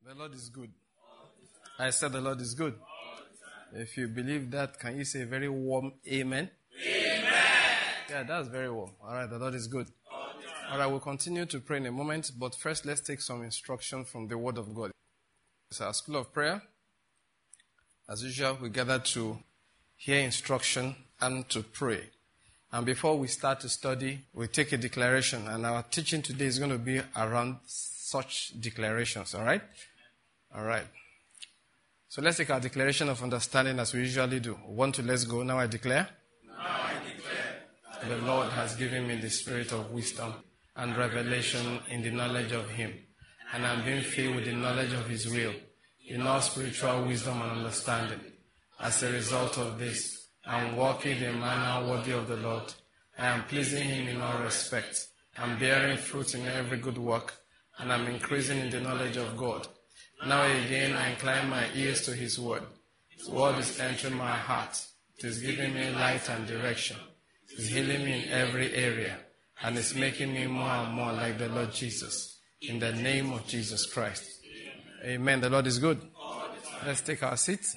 The Lord is good. I said the Lord is good. If you believe that, can you say a very warm amen? Amen. Yeah, that's very warm. All right, the Lord is good. All right, we'll continue to pray in a moment, but first let's take some instruction from the Word of God. It's our school of prayer. As usual, we gather to hear instruction and to pray. And before we start to study, we take a declaration, and our teaching today is going to be around such declarations, all right? All right. So let's take our declaration of understanding as we usually do. 1, 2, let's go. Now I declare. The Lord has given me the spirit of wisdom and revelation in the knowledge of Him, and I'm being filled with the knowledge of His will, in all spiritual wisdom and understanding. As a result of this, I'm walking in a manner worthy of the Lord. I am pleasing Him in all respects. I'm bearing fruit in every good work, and I'm increasing in the knowledge of God. Now again, I incline my ears to His word. His word is entering my heart. It is giving me light and direction. It is healing me in every area, and it's making me more and more like the Lord Jesus. In the name of Jesus Christ. Amen. The Lord is good. Let's take our seats.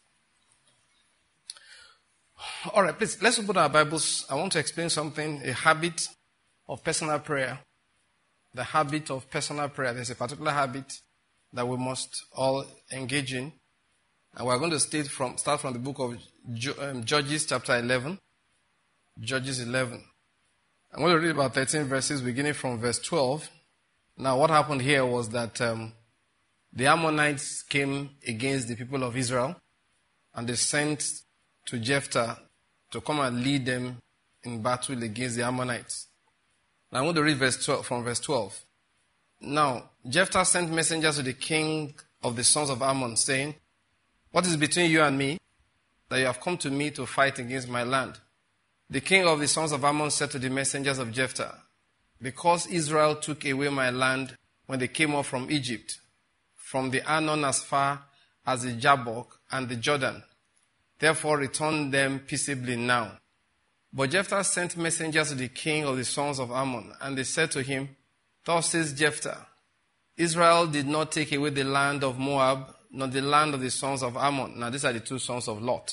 All right, please, let's open our Bibles. I want to explain something, a habit of personal prayer. The habit of personal prayer. There's a particular habit that we must all engage in. And we're going to start from the book of Judges chapter 11. Judges 11. I'm going to read about 13 verses beginning from verse 12. Now what happened here was that the Ammonites came against the people of Israel, and they sent to Jephthah to come and lead them in battle against the Ammonites. Now I'm going to read from verse 12. Now Jephthah sent messengers to the king of the sons of Ammon, saying, "What is between you and me, that you have come to me to fight against my land?" The king of the sons of Ammon said to the messengers of Jephthah, "Because Israel took away my land when they came up from Egypt, from the Arnon as far as the Jabbok and the Jordan, therefore return them peaceably now." But Jephthah sent messengers to the king of the sons of Ammon, and they said to him, "Thus says Jephthah, Israel did not take away the land of Moab, nor the land of the sons of Ammon." Now these are the two sons of Lot.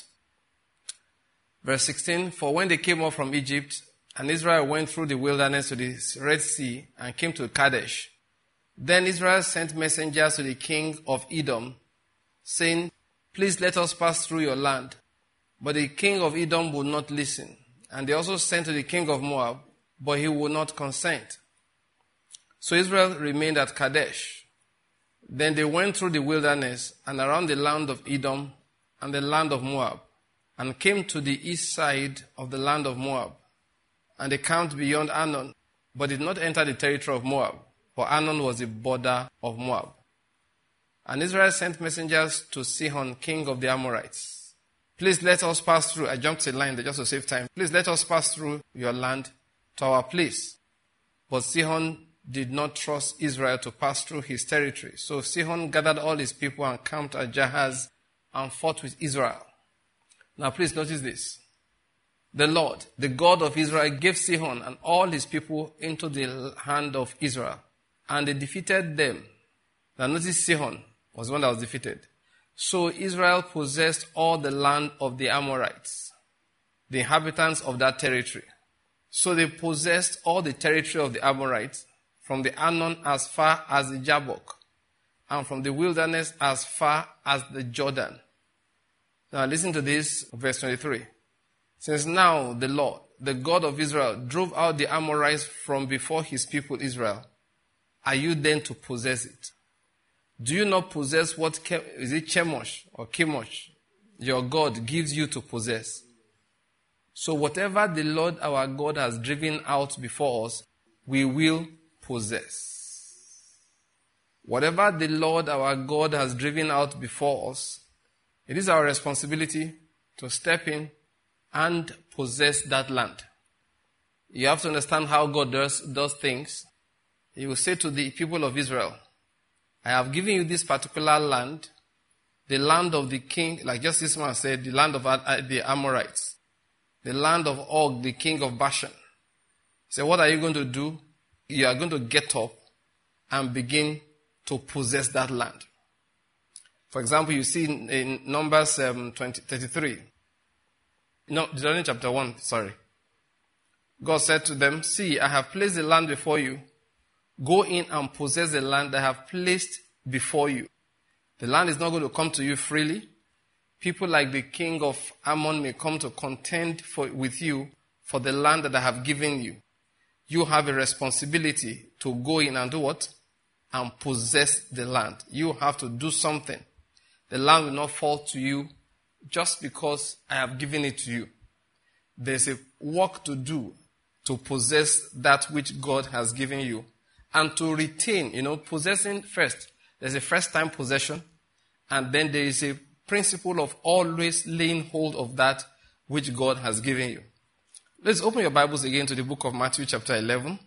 Verse 16, "For when they came up from Egypt, and Israel went through the wilderness to the Red Sea, and came to Kadesh, then Israel sent messengers to the king of Edom, saying, Please let us pass through your land. But the king of Edom would not listen. And they also sent to the king of Moab, but he would not consent. So Israel remained at Kadesh. Then they went through the wilderness and around the land of Edom and the land of Moab, and came to the east side of the land of Moab. And they camped beyond Arnon, but did not enter the territory of Moab, for Arnon was the border of Moab. And Israel sent messengers to Sihon, king of the Amorites. Please let us pass through. I jumped a line there just to save time. Please let us pass through your land to our place. But Sihon did not trust Israel to pass through his territory. So Sihon gathered all his people and camped at Jahaz and fought with Israel. Now please notice this. The Lord, the God of Israel, gave Sihon and all his people into the hand of Israel, and they defeated them. Now notice Sihon was the one that was defeated. So Israel possessed all the land of the Amorites, the inhabitants of that territory. So they possessed all the territory of the Amorites, from the Arnon as far as the Jabbok, and from the wilderness as far as the Jordan. Now listen to this, verse 23. Since now the Lord, the God of Israel, drove out the Amorites from before his people Israel, are you then to possess it? Do you not possess what, is it Chemosh or Chemosh, your God gives you to possess? So whatever the Lord our God has driven out before us, we will possess. Whatever the Lord our God has driven out before us, it is our responsibility to step in and possess that land. You have to understand how God does things. He will say to the people of Israel, I have given you this particular land, the land of the king, like just this man said, the land of the Amorites, the land of Og, the king of Bashan. He said, what are you going to do? You are going to get up and begin to possess that land. For example, you see in Numbers 33. No, Deuteronomy chapter 1, sorry. God said to them, see, I have placed the land before you. Go in and possess the land I have placed before you. The land is not going to come to you freely. People like the king of Ammon may come to contend with you for the land that I have given you. You have a responsibility to go in and do what? And possess the land. You have to do something. The land will not fall to you just because I have given it to you. There's a work to do to possess that which God has given you and to retain, possessing first. There's a first time possession, and then there is a principle of always laying hold of that which God has given you. Let's open your Bibles again to the book of Matthew chapter 11.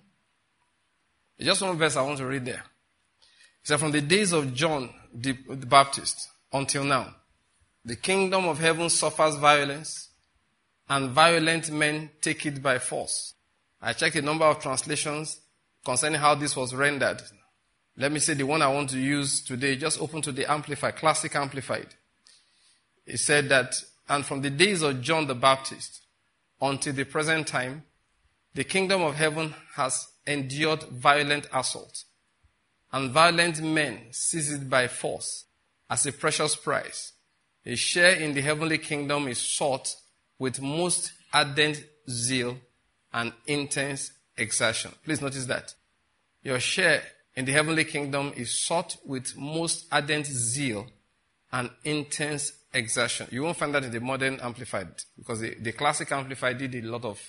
Just one verse I want to read there. It says, from the days of John the Baptist until now, the kingdom of heaven suffers violence, and violent men take it by force. I checked a number of translations concerning how this was rendered. Let me say the one I want to use today. Just open to the Amplified, Classic Amplified. It said that, and from the days of John the Baptist until the present time, the kingdom of heaven has endured violent assault, and violent men seize it by force as a precious prize. A share in the heavenly kingdom is sought with most ardent zeal and intense exertion. Please notice that. Your share in the heavenly kingdom is sought with most ardent zeal and intense exertion. You won't find that in the modern Amplified, because the Classic Amplified did a lot of,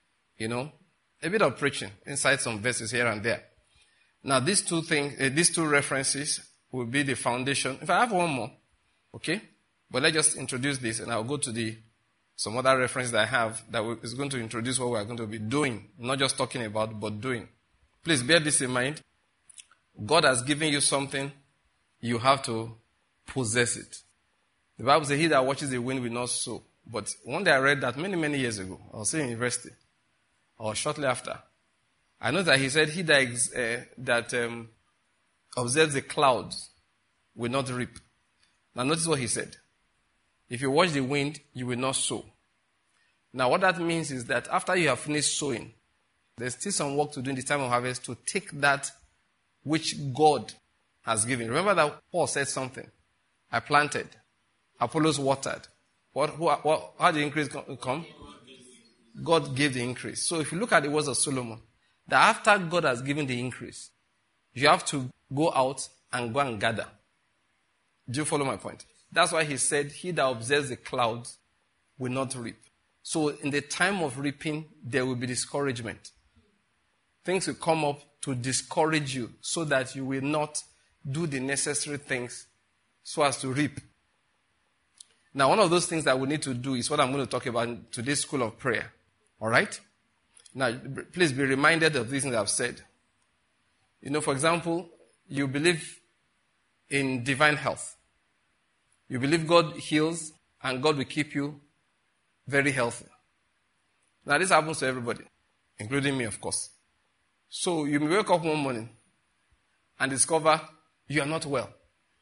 a bit of preaching inside some verses here and there. Now, these two references will be the foundation. If I have one more, okay? But let's just introduce this, and I'll go to some other reference that I have that is going to introduce what we're going to be doing, not just talking about, but doing. Please bear this in mind. God has given you something, you have to possess it. The Bible says, he that watches the wind will not sow. But one day I read that many, many years ago. I was still in university, or shortly after. I know that he said, he that observes the clouds will not reap. Now notice what he said. If you watch the wind, you will not sow. Now what that means is that after you have finished sowing, there's still some work to do in the time of harvest to take that which God has given. Remember that Paul said something. I planted. Apollos watered. How did the increase come? God gave the increase. So if you look at the words of Solomon, that after God has given the increase, you have to go out and go and gather. Do you follow my point? That's why he said, he that observes the clouds will not reap. So in the time of reaping, there will be discouragement. Things will come up to discourage you so that you will not do the necessary things so as to reap. Now, one of those things that we need to do is what I'm going to talk about in today's school of prayer. All right? Now, please be reminded of these things I've said. For example, you believe in divine health. You believe God heals and God will keep you very healthy. Now, this happens to everybody, including me, of course. So, you may wake up one morning and discover you are not well.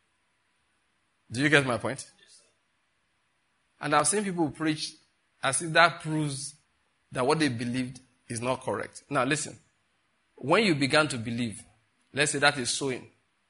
Do you get my point? And I've seen people preach as if that proves that what they believed is not correct. Now, listen. When you began to believe, let's say that is sowing,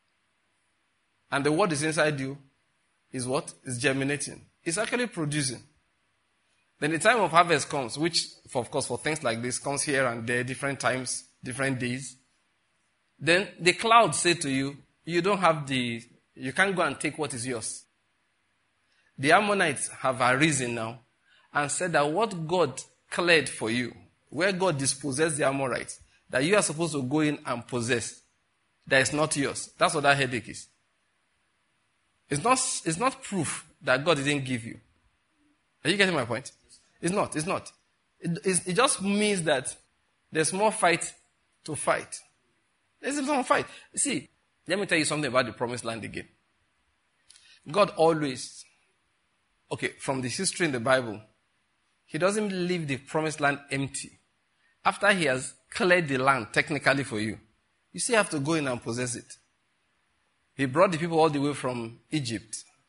and the word is inside you, is what? Is germinating. It's actually producing. Then the time of harvest comes, which, of course, for things like this, comes here and there, different times, different days. Then the clouds say to you, you can't go and take what is yours. The Ammonites have arisen now and said that what God cleared for you, where God dispossessed the Amorites, that you are supposed to go in and possess, that is not yours. That's what that headache is. It's not proof that God didn't give you. Are you getting my point? It's not. It just means that there's more fight to fight. There's more fight. See, let me tell you something about the promised land again. God always, from the history in the Bible, he doesn't leave the promised land empty. After he has cleared the land technically for you, you still have to go in and possess it. He brought the people all the way from Egypt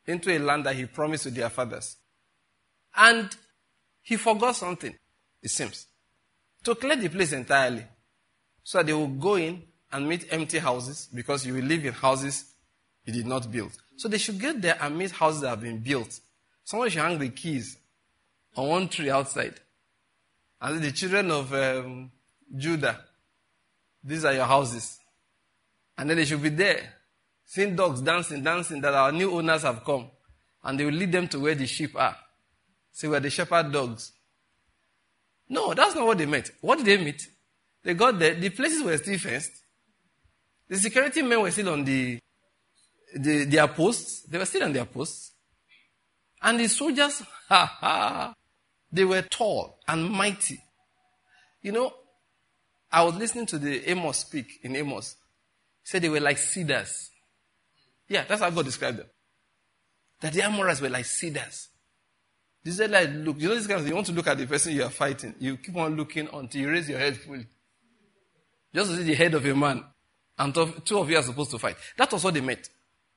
into a land that he promised to their fathers. And he forgot something, it seems, to clear the place entirely. So they will go in and meet empty houses, because you will live in houses you did not build. So they should get there and meet houses that have been built. Someone should hang the keys on one tree outside. And the children of Judah, these are your houses. And then they should be there, seeing dogs dancing, that our new owners have come. And they will lead them to where the sheep are. See, where the shepherd dogs. No, that's not what they meant. What did they meet? They got there, the places were still fenced. The security men were still on their posts. They were still on their posts. And the soldiers, they were tall and mighty. You know, I was listening to the Amos speak in Amos. He said they were like cedars. Yeah, that's how God described them. That the Amorites were like cedars. This is like, look, you know this kind of thing, you want to look at the person you are fighting. You keep on looking until you raise your head fully. Just to see the head of a man. And two of you are supposed to fight. That was what they meant.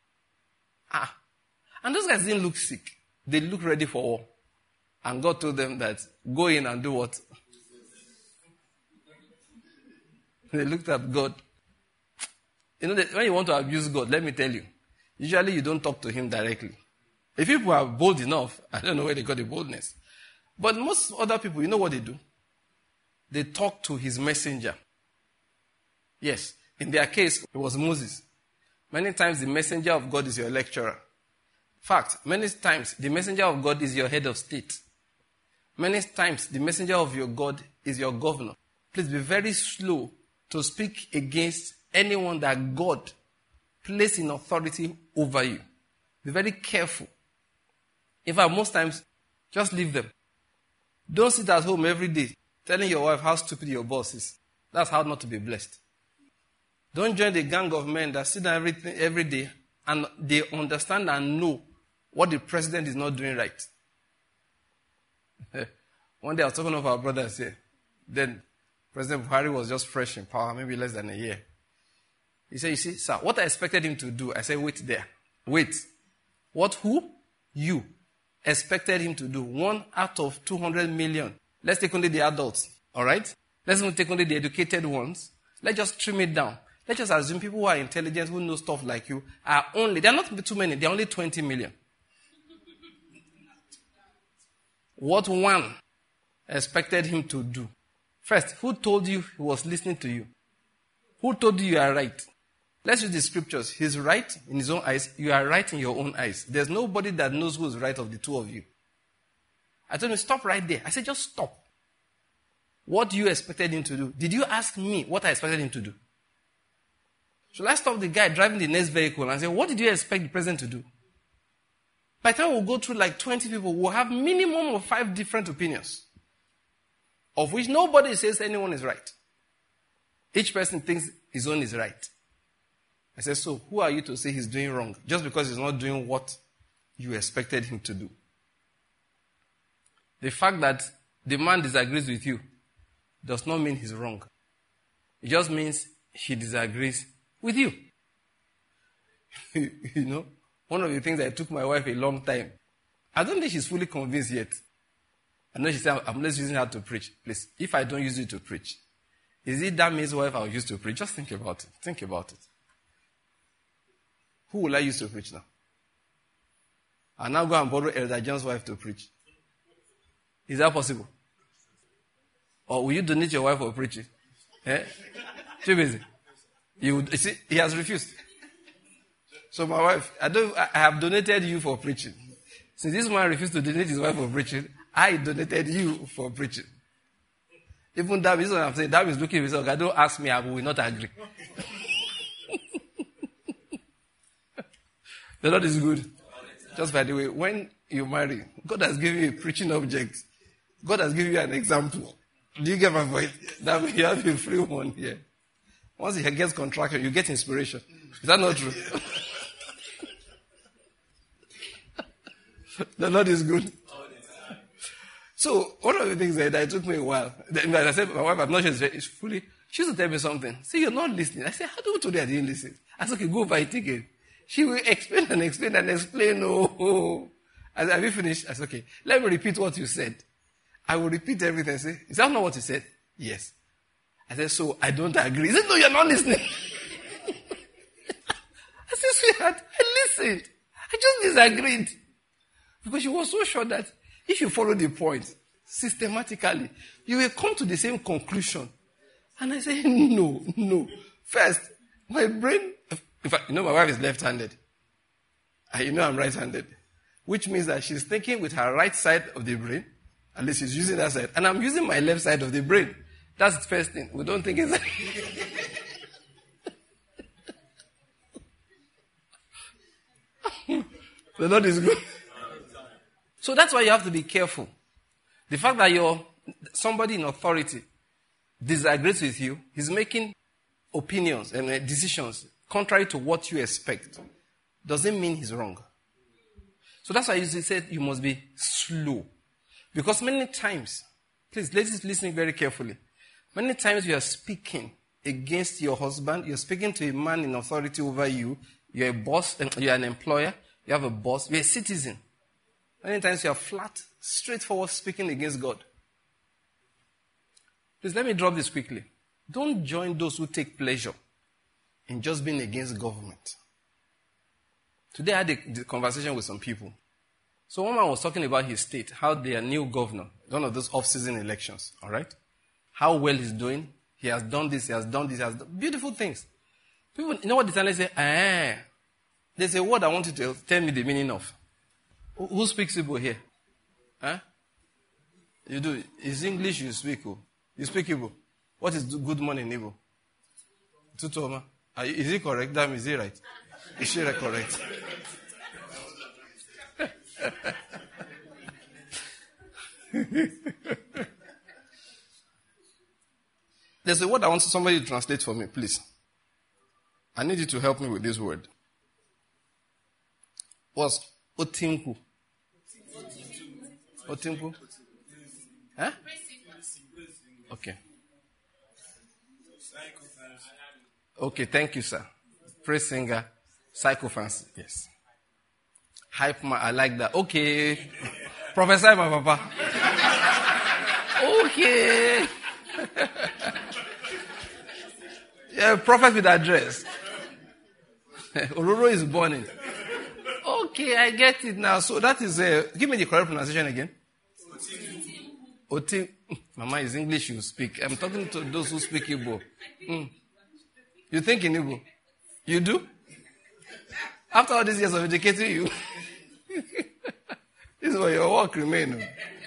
And those guys didn't look sick. They looked ready for war. And God told them that, go in and do what? They looked at God. You know, when you want to abuse God, let me tell you, usually you don't talk to him directly. If people are bold enough, I don't know where they got the boldness. But most other people, you know what they do? They talk to his messenger. Yes. In their case, it was Moses. Many times the messenger of God is your lecturer. In fact, many times the messenger of God is your head of state. Many times the messenger of your God is your governor. Please be very slow to speak against anyone that God placed in authority over you. Be very careful. In fact, most times, just leave them. Don't sit at home every day telling your wife how stupid your boss is. That's how not to be blessed. Don't join the gang of men that sit down every day and they understand and know what the president is not doing right. One day I was talking to our brothers here. Then President Buhari was just fresh in power, maybe less than a year. He said, you see, sir, what I expected him to do, I said, wait there. Wait. What, who? You expected him to do 1 out of 200 million. Let's take only the adults, all right? Let's not take only the educated ones. Let's just trim it down. Let's just assume people who are intelligent, who know stuff like you, they're not too many, they're only 20 million. What one expected him to do? First, who told you he was listening to you? Who told you you are right? Let's use the scriptures. He's right in his own eyes. You are right in your own eyes. There's nobody that knows who is right of the two of you. I told him, stop right there. I said, just stop. What you expected him to do? Did you ask me what I expected him to do? Should I stop the guy driving the next vehicle and say, what did you expect the president to do? By the time we'll go through like 20 people, we'll have minimum of 5 different opinions, of which nobody says anyone is right. Each person thinks his own is right. I said, so who are you to say he's doing wrong just because he's not doing what you expected him to do? The fact that the man disagrees with you does not mean he's wrong. It just means he disagrees with you. You know, one of the things that took my wife a long time, I don't think she's fully convinced yet. I know she said, I'm just using her to preach. Please, if I don't use it to preach, is it that means wife I'll use to preach? Just think about it. Think about it. Who will I use to preach now? I'll now go and borrow Elder John's wife to preach. Is that possible? Or will you donate your wife for preaching? Eh? Too busy. You see, he has refused. So my wife, I have donated you for preaching. Since this man refused to donate his wife for preaching, I donated you for preaching. Even that is what I'm saying. That is looking at himself. God, don't ask me, I will not agree. The Lord is good. Just by the way, when you marry, God has given you a preaching object. God has given you an example. Do you get my point? That means you have a free one here. Once he gets contraction, you get inspiration. Is that not true? The Lord is good. So, one of the things that it took me a while, I said, my wife, I'm not sure it's fully, she used to tell me something. See, you're not listening. I said, how do you today I didn't listen? I said, okay, go buy a ticket. She will explain and explain and explain. Oh. I said, have you finished? I said, okay, let me repeat what you said. I will repeat everything. I say, is that not what you said? Yes. I said, so I don't agree. He said, no, you're not listening. I said, sweetheart, I listened. I just disagreed. Because she was so sure that if you follow the point systematically, you will come to the same conclusion. And I said, no. First, my brain, in fact, my wife is left-handed. And I'm right-handed. Which means that she's thinking with her right side of the brain. At least she's using that side. And I'm using my left side of the brain. That's the first thing. We don't think it's... The Lord is good. So that's why you have to be careful. The fact that somebody in authority disagrees with you, he's making opinions and decisions contrary to what you expect, doesn't mean he's wrong. So that's why I usually said you must be slow. Because many times, please, ladies, listening very carefully. Many times you are speaking against your husband, you're speaking to a man in authority over you, you're a boss, you're an employer, you have a boss, you're a citizen. Many times you are flat, straightforward speaking against God. Please let me drop this quickly. Don't join those who take pleasure in just being against government. Today I had a conversation with some people. So one man was talking about his state, how their new governor, one of those off-season elections, all right? How well he's doing. He has done this, he has done beautiful things. People, you know what they tell me? They say, there's a word I want you to tell me the meaning of. Who speaks Igbo here? Huh? You do. It's English you speak. You speak Igbo. What is good morning in Igbo? Tutoma. Is it correct? Damn, is it right? Is she correct? There's a word I want somebody to translate for me, please. I need you to help me with this word. What's Otinku? Otinku? Huh? Okay. Okay, thank you, sir. Praise singer, psychofancy. Yes. Hype man, I like that. Okay. Prophesy, my papa. Okay. Yeah, prophet with address. Ororo is burning. Okay, I get it now. So that is, give me the correct pronunciation again. Otim. Mama, is English you speak. I'm talking to those who speak Igbo. You think in Igbo? You do? After all these years of educating you, this is where your work remains.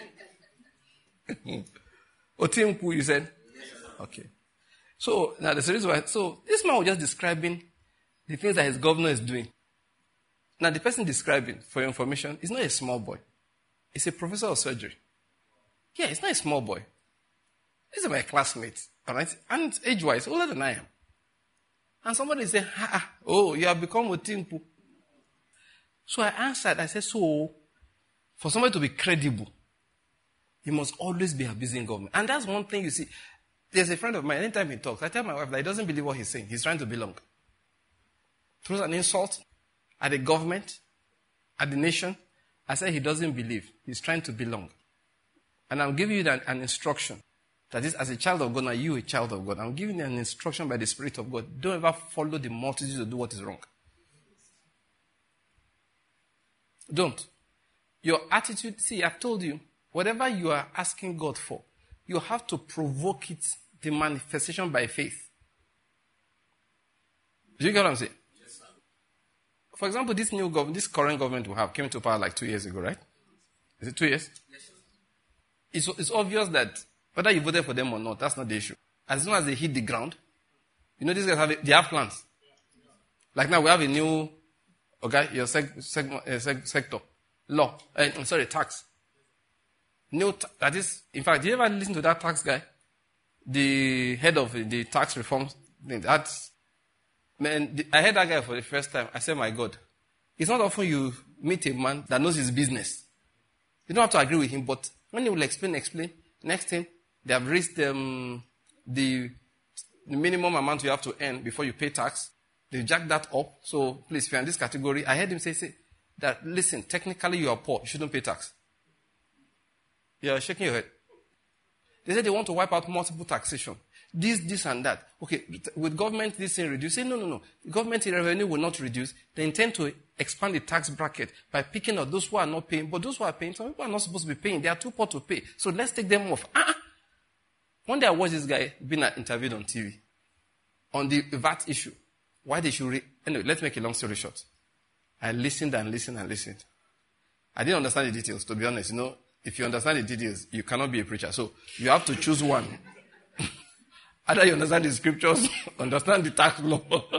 Otimku, you said? Okay. So, now the reason why, so this man was just describing the things that his governor is doing. Now, the person describing, for your information, is not a small boy. He's a professor of surgery. Yeah, he's not a small boy. These are my classmates, all right? And age-wise, older than I am. And somebody said, you have become Otimpu. So I answered, I said, so, for somebody to be credible, he must always be abusing government. And that's one thing you see. There's a friend of mine, anytime he talks, I tell my wife that he doesn't believe what he's saying. He's trying to belong. Throws an insult at the government, at the nation. I said he doesn't believe. He's trying to belong. And I'm giving you an instruction. That is, as a child of God, now you a child of God. I'm giving you an instruction by the Spirit of God. Don't ever follow the multitude to do what is wrong. Don't. Your attitude, see, I've told you, whatever you are asking God for, you have to provoke it, the manifestation by faith. Do you get what I'm saying? Yes, sir. For example, this current government we have came into power like 2 years ago, right? Is it 2 years? Yes, sir. It's obvious that whether you voted for them or not, that's not the issue. As soon as they hit the ground, these guys they have plans. Like now we have a new, your sector, law, tax. That is, in fact, did you ever listen to that tax guy? The head of the tax reform thing. I heard that guy for the first time. I said, my God. It's not often you meet a man that knows his business. You don't have to agree with him, but when he will explain, next thing, they have raised the minimum amount you have to earn before you pay tax. They jacked that up. So please, if you're in this category, I heard him say that, listen, technically you are poor. You shouldn't pay tax. You're shaking your head. They said they want to wipe out multiple taxation. This and that. Okay, with government, this thing reduce. Say, no. Government revenue will not reduce. They intend to expand the tax bracket by picking out those who are not paying. But those who are paying, some people are not supposed to be paying. They are too poor to pay. So let's take them off. One day I watched this guy being interviewed on TV on the VAT issue. Why they should anyway, let's make a long story short. I listened and listened and listened. I didn't understand the details, to be honest. If you understand the details, you cannot be a preacher. So you have to choose one. Either you understand the scriptures, understand the tax law.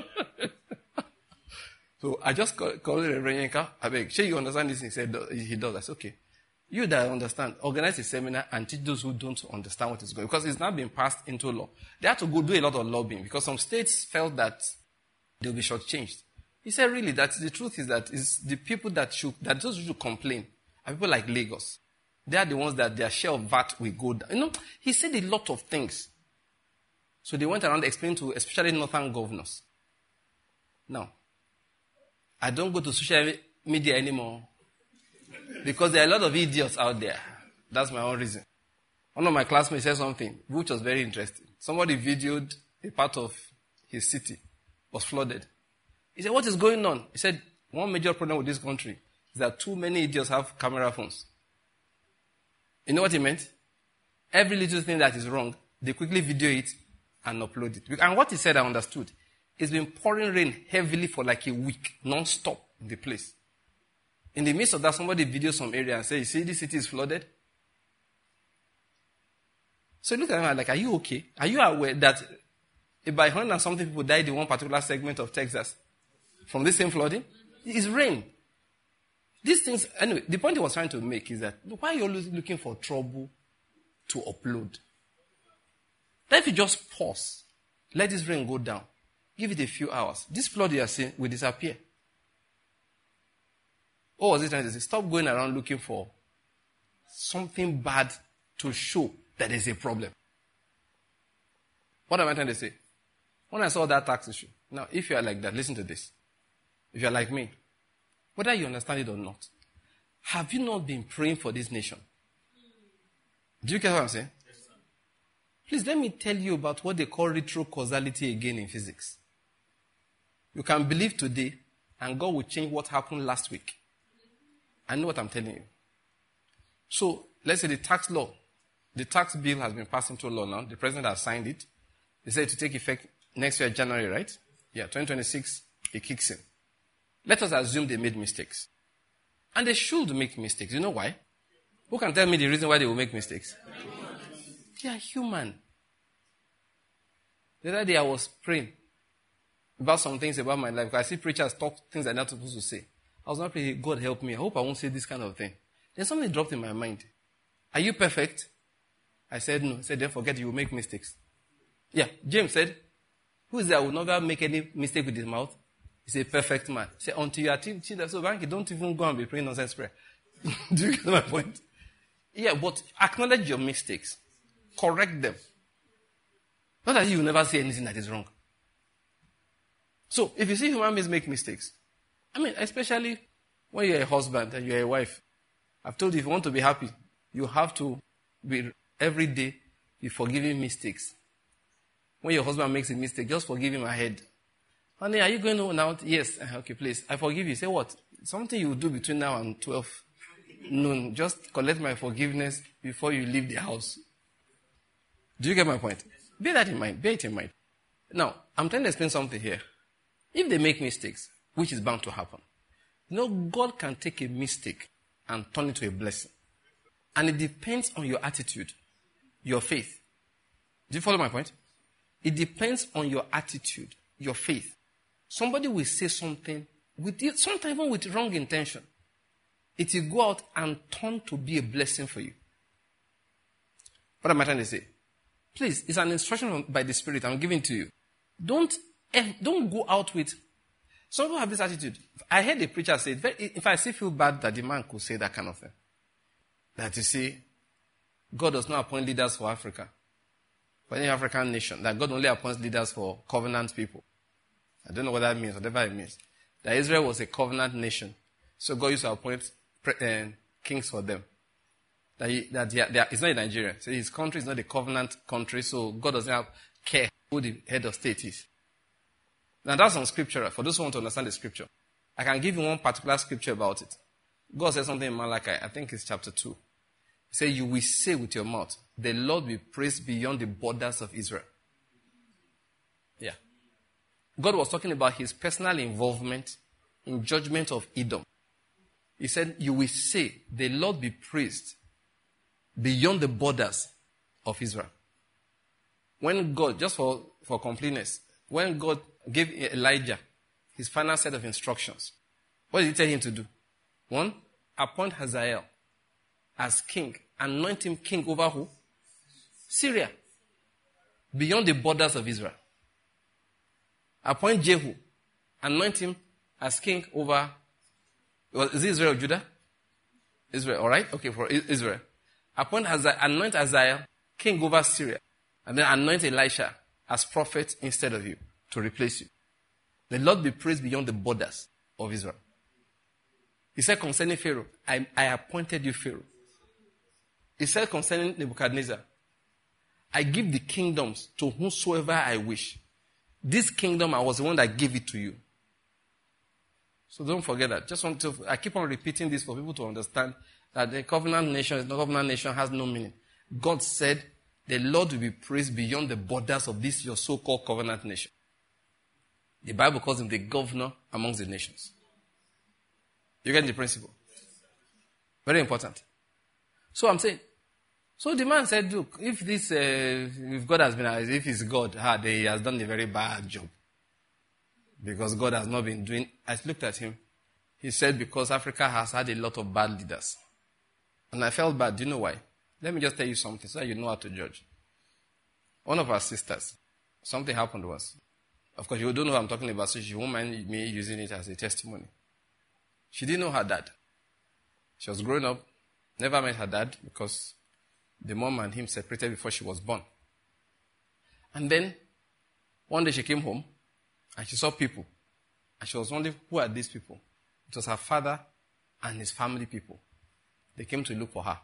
So I just called Reverend Yenka. I beg, sure you understand this? He said he does. I said, okay. You that understand, organize a seminar and teach those who don't understand what is going on. Because it's now been passed into law. They had to go do a lot of lobbying because some states felt that they'll be shortchanged. He said, really, that the truth is that is the people that those who should complain are people like Lagos. They are the ones that their share of VAT will go down. He said a lot of things. So they went around explaining to especially northern governors. Now, I don't go to social media anymore because there are a lot of idiots out there. That's my own reason. One of my classmates said something which was very interesting. Somebody videoed a part of his city was flooded. He said, what is going on? He said, one major problem with this country is that too many idiots have camera phones. You know what he meant? Every little thing that is wrong, they quickly video it and upload it. And what he said, I understood. It's been pouring rain heavily for like a week, non-stop in the place. In the midst of that, somebody videos some area and says, you see, this city is flooded? So look at him like, are you okay? Are you aware that about 100 and something people died in one particular segment of Texas from this same flooding? It's rain. These things, anyway, the point he was trying to make is that why are you always looking for trouble to upload? Then if you just pause, let this rain go down, give it a few hours, this flood you are seeing will disappear. What was he trying to say? Stop going around looking for something bad to show that there's a problem. What am I trying to say? When I saw that tax issue, now if you are like that, listen to this. If you are like me, whether you understand it or not, have you not been praying for this nation? Do you get what I'm saying? Yes, sir. Please let me tell you about what they call retrocausality again in physics. You can believe today and God will change what happened last week. I know what I'm telling you. So, let's say the tax law, the tax bill has been passed into law now. The president has signed it. They say to take effect next year, January, right? Yeah, 2026, it kicks in. Let us assume they made mistakes. And they should make mistakes. You know why? Who can tell me the reason why they will make mistakes? They are human. The other day I was praying about some things about my life. Because I see preachers talk things I'm not supposed to say. I was not praying, God help me. I hope I won't say this kind of thing. Then something dropped in my mind. Are you perfect? I said no. He said, then forget you will make mistakes. Yeah, James said, who is there who will never make any mistake with his mouth? He's a perfect man. Say, until you are children, so Banky, don't even go and be praying nonsense prayer. Do you get my point? Yeah, but acknowledge your mistakes. Correct them. Not that you will never say anything that is wrong. So, if you see human beings make mistakes, especially when you're a husband and you're a wife, I've told you, if you want to be happy, you have to be, every day, be forgiving mistakes. When your husband makes a mistake, just forgive him ahead. Honey, are you going home now? Yes. Okay, please. I forgive you. Say what? Something you will do between now and 12 noon. Just collect my forgiveness before you leave the house. Do you get my point? Bear that in mind. Bear it in mind. Now, I'm trying to explain something here. If they make mistakes, which is bound to happen, God can take a mistake and turn it to a blessing. And it depends on your attitude, your faith. Do you follow my point? It depends on your attitude, your faith. Somebody will say something, sometimes even with wrong intention. It will go out and turn to be a blessing for you. What am I trying to say? Please, it's an instruction by the Spirit I'm giving to you. Don't go out with... Some people have this attitude. I heard a preacher say, if I still feel bad that the man could say that kind of thing. That you see, God does not appoint leaders for Africa. For any African nation. That God only appoints leaders for covenant people. I don't know what that means, whatever it means. That Israel was a covenant nation. So God used to appoint kings for them. It's not in Nigeria. So his country is not a covenant country, so God doesn't have care who the head of state is. Now that's unscriptural. For those who want to understand the scripture, I can give you one particular scripture about it. God said something in Malachi, I think it's chapter 2. He said, you will say with your mouth, the Lord be praised beyond the borders of Israel. Yeah. God was talking about his personal involvement in judgment of Edom. He said, you will say, the Lord be praised beyond the borders of Israel. When God, just for completeness, when God gave Elijah his final set of instructions, what did he tell him to do? 1, appoint Hazael as king. Anoint him king over who? Syria. Beyond the borders of Israel. Appoint Jehu. Anoint him as king over... Is it Israel or Judah? Israel, alright? Okay, for Israel. Anoint Hazael king over Syria. And then anoint Elisha as prophet instead of you to replace you. The Lord be praised beyond the borders of Israel. He said concerning Pharaoh, I appointed you Pharaoh. He said concerning Nebuchadnezzar, I give the kingdoms to whomsoever I wish. This kingdom, I was the one that gave it to you. So don't forget that. I keep on repeating this for people to understand that the covenant nation has no meaning. God said, the Lord will be praised beyond the borders of this your so-called covenant nation. The Bible calls him the governor amongst the nations. You get the principle? Very important. So I'm saying, so the man said, look, if God has been, if he's God, he has done a very bad job. Because God has not been doing, I looked at him. He said, because Africa has had a lot of bad leaders. And I felt bad. Do you know why? Let me just tell you something so that you know how to judge. One of our sisters, something happened to us. Of course, you don't know what I'm talking about, so she won't mind me using it as a testimony. She didn't know her dad. She was growing up, never met her dad because the mom and him separated before she was born. And then, one day she came home and she saw people. And she was wondering, who are these people? It was her father and his family people. They came to look for her.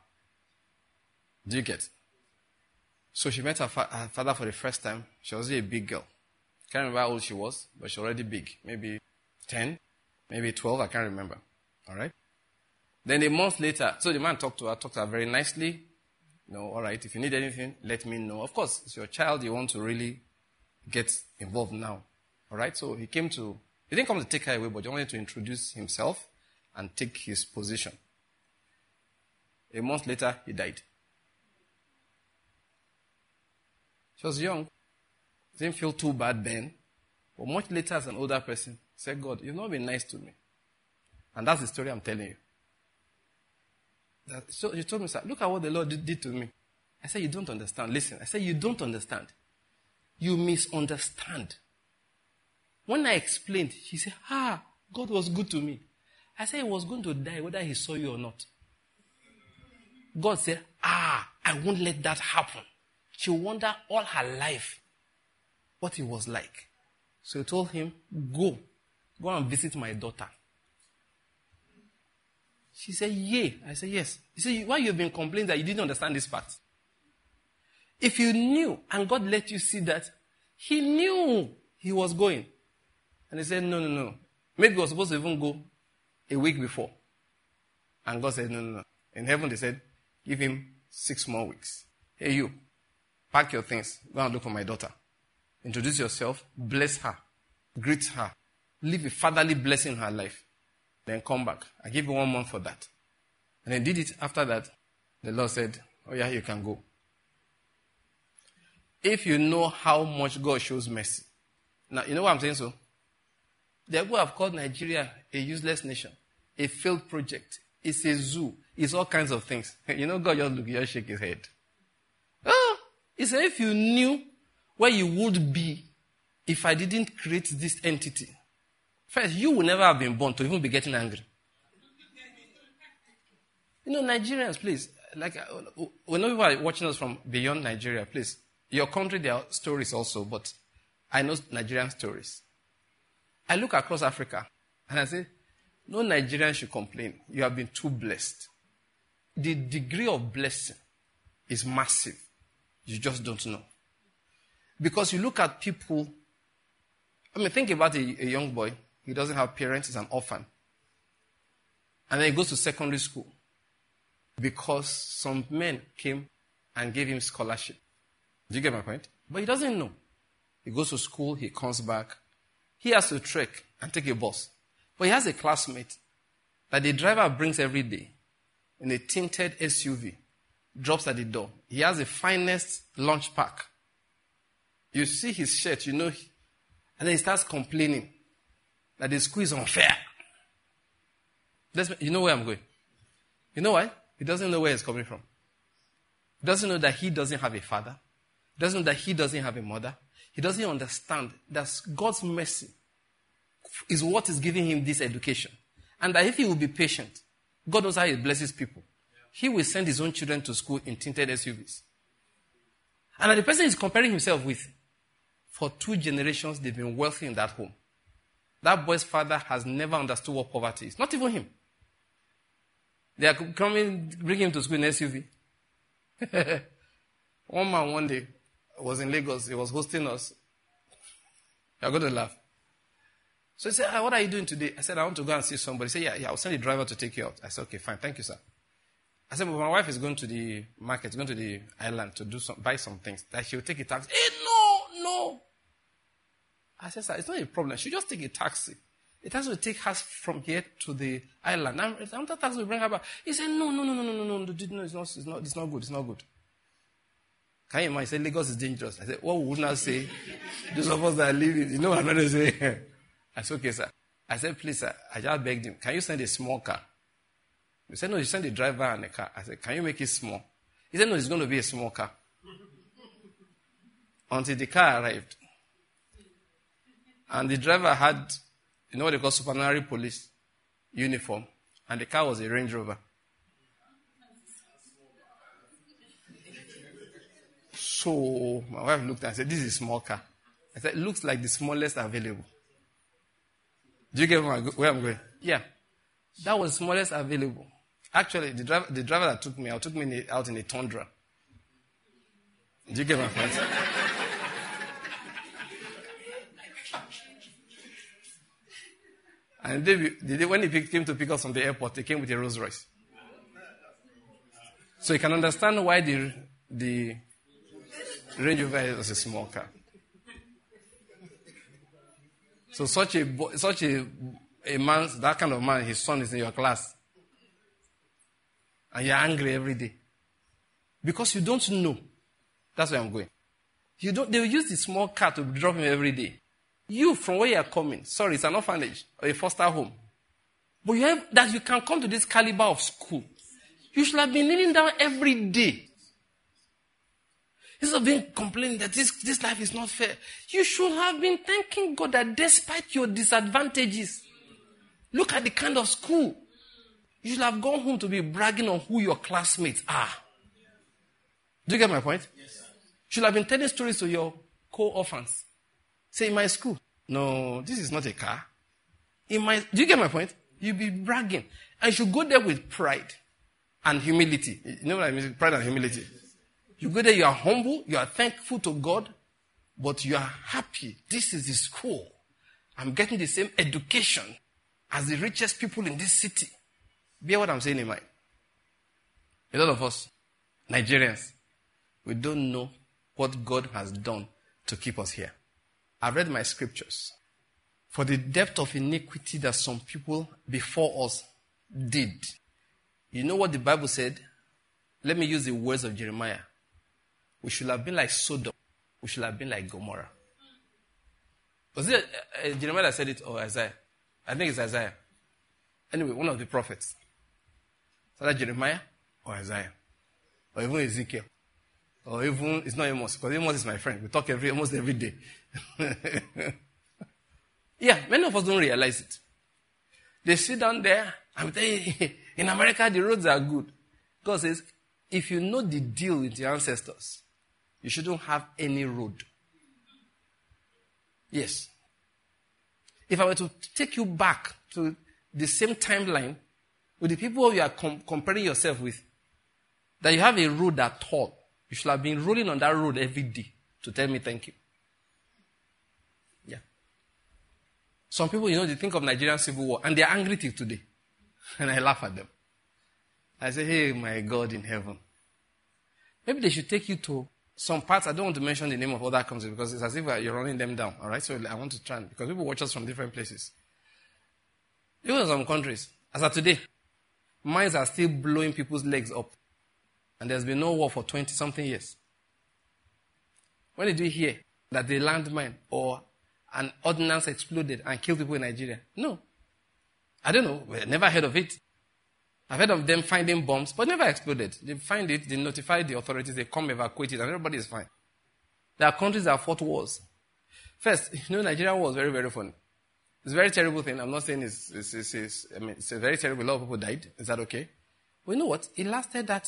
Do you get? So she met her father for the first time. She was a big girl. Can't remember how old she was, but she was already big. Maybe 10, maybe 12, I can't remember. All right? Then a month later, so the man talked to her very nicely. All right, if you need anything, let me know. Of course, it's your child, you want to really get involved now. All right? So he didn't come to take her away, but he wanted to introduce himself and take his position. A month later, he died. She was young. Didn't feel too bad then. But much later, as an older person, said, God, you've not been nice to me. And that's the story I'm telling you. So she told me, sir, look at what the Lord did to me. I said, you don't understand. Listen, I said, you don't understand. You misunderstand. When I explained, she said, God was good to me. I said he was going to die whether he saw you or not. God said, I won't let that happen. She wondered all her life what it was like. So he told him, go and visit my daughter. She said, yay. I said, yes. He said, why you've been complaining that you didn't understand this part? If you knew, and God let you see that, he knew he was going. And he said, no. Maybe he was supposed to even go a week before. And God said, no. In heaven they said, give him 6 more weeks. Hey you, pack your things, go and look for my daughter. Introduce yourself, bless her, greet her, leave a fatherly blessing in her life. Then come back. I give you 1 month for that. And he did it. After that, the Lord said, oh yeah, you can go. If you know how much God shows mercy. Now, you know what I'm saying so? The people have called Nigeria a useless nation, a failed project. It's a zoo. It's all kinds of things. You know, God just shake his head. He said, if you knew where you would be if I didn't create this entity, first, you would never have been born to even be getting angry. Nigerians, please, when people are watching us from beyond Nigeria, please, your country, there are stories also, but I know Nigerian stories. I look across Africa and I say, no Nigerian should complain. You have been too blessed. The degree of blessing is massive. You just don't know. Because you look at people, think about a young boy. He doesn't have parents, he's an orphan. And then he goes to secondary school because some men came and gave him scholarship. Do you get my point? But he doesn't know. He goes to school, he comes back. He has to trek and take a bus. But he has a classmate that the driver brings every day in a tinted SUV, drops at the door. He has the finest lunch pack. You see his shirt, and then he starts complaining that the school is unfair. You know where I'm going? You know why? He doesn't know where he's coming from. He doesn't know that he doesn't have a father. He doesn't know that he doesn't have a mother. He doesn't understand that God's mercy is what is giving him this education. And that if he will be patient, God knows how he blesses people. He will send his own children to school in tinted SUVs. And that the person he's comparing himself with, for 2 generations, they've been wealthy in that home. That boy's father has never understood what poverty is. Not even him. They are coming, bringing him to school in SUV. One man one day was in Lagos. He was hosting us. You're going to laugh. So he said, what are you doing today? I said, I want to go and see somebody. He said, yeah, I'll send the driver to take you out. I said, okay, fine. Thank you, sir. I said, but my wife is going to the market, going to the island to buy some things. That she will take a taxi. Hey, no. I said, sir, it's not a problem. She'll just take a taxi. The taxi will take her from here to the island. And the taxi will bring her back. He said, no, it's not good. Can you imagine? He said, Lagos is dangerous. I said, what would not say? Those of us that are living, you know what I'm going to say? I said, okay, sir. I said, please, sir, I just begged him, can you send a small car? He said, no, you send a driver and a car. I said, can you make it small? He said, no, it's going to be a small car. Until the car arrived. And the driver had, what they call supernumerary police uniform. And the car was a Range Rover. So my wife looked and said, this is a small car. I said, it looks like the smallest available. Do you get where I'm going? Yeah. That was the smallest available. Actually, the driver that took me out in a Tundra. Do you get my point? And when he came to pick us from the airport, he came with a Rolls Royce. So you can understand why the Range Rover was a small car. So such a man, that kind of man, his son is in your class. And you're angry every day. Because you don't know. That's where I'm going. They will use the small car to drop him every day. You, from where you are coming, it's an orphanage or a foster home. But you can come to this caliber of school. You should have been kneeling down every day. Instead of being complaining that this life is not fair, you should have been thanking God that despite your disadvantages, look at the kind of school. You should have gone home to be bragging on who your classmates are. Do you get my point? Yes, sir. You should have been telling stories to your co-orphans. Say, in my school, no, this is not a car. Do you get my point? You'll be bragging. And you should go there with pride and humility. You know what I mean? Pride and humility. You go there, you are humble, you are thankful to God, but you are happy. This is the school. I'm getting the same education as the richest people in this city. Bear what I'm saying in mind. A lot of us, Nigerians, we don't know what God has done to keep us here. I've read my scriptures. For the depth of iniquity that some people before us did. You know what the Bible said? Let me use the words of Jeremiah. We should have been like Sodom. We should have been like Gomorrah. Was it Jeremiah that said it or Isaiah? I think it's Isaiah. Anyway, one of the prophets. Is that Jeremiah or Isaiah? Or even Ezekiel? Or even, it's not Amos, because Amos is my friend. We talk almost every day. Yeah, many of us don't realize it. They sit down there and tell you, in America the roads are good. God says, if you know the deal with your ancestors, you shouldn't have any road. Yes. if I were to take you back to the same timeline with the people you are comparing yourself with, that you have a road at all, you should have been rolling on that road every day to tell me thank you. Yeah. Some people, they think of Nigerian civil war and they are angry till today. And I laugh at them. I say, hey, my God in heaven. Maybe they should take you to some parts. I don't want to mention the name of other countries because it's as if you're running them down. All right? So I want to try, because people watch us from different places. Even in some countries, as of today, mines are still blowing people's legs up. And there's been no war for 20-something years. When did we hear that the landmine or an ordnance exploded and killed people in Nigeria? No. I don't know. We never heard of it. I've heard of them finding bombs, but never exploded. They find it, they notify the authorities, they come evacuate it, and everybody is fine. There are countries that fought wars. First, Nigeria war was very, very funny. It's a very terrible thing. I'm not saying it's a very terrible. A lot of people died. Is that okay? But you know what? It lasted that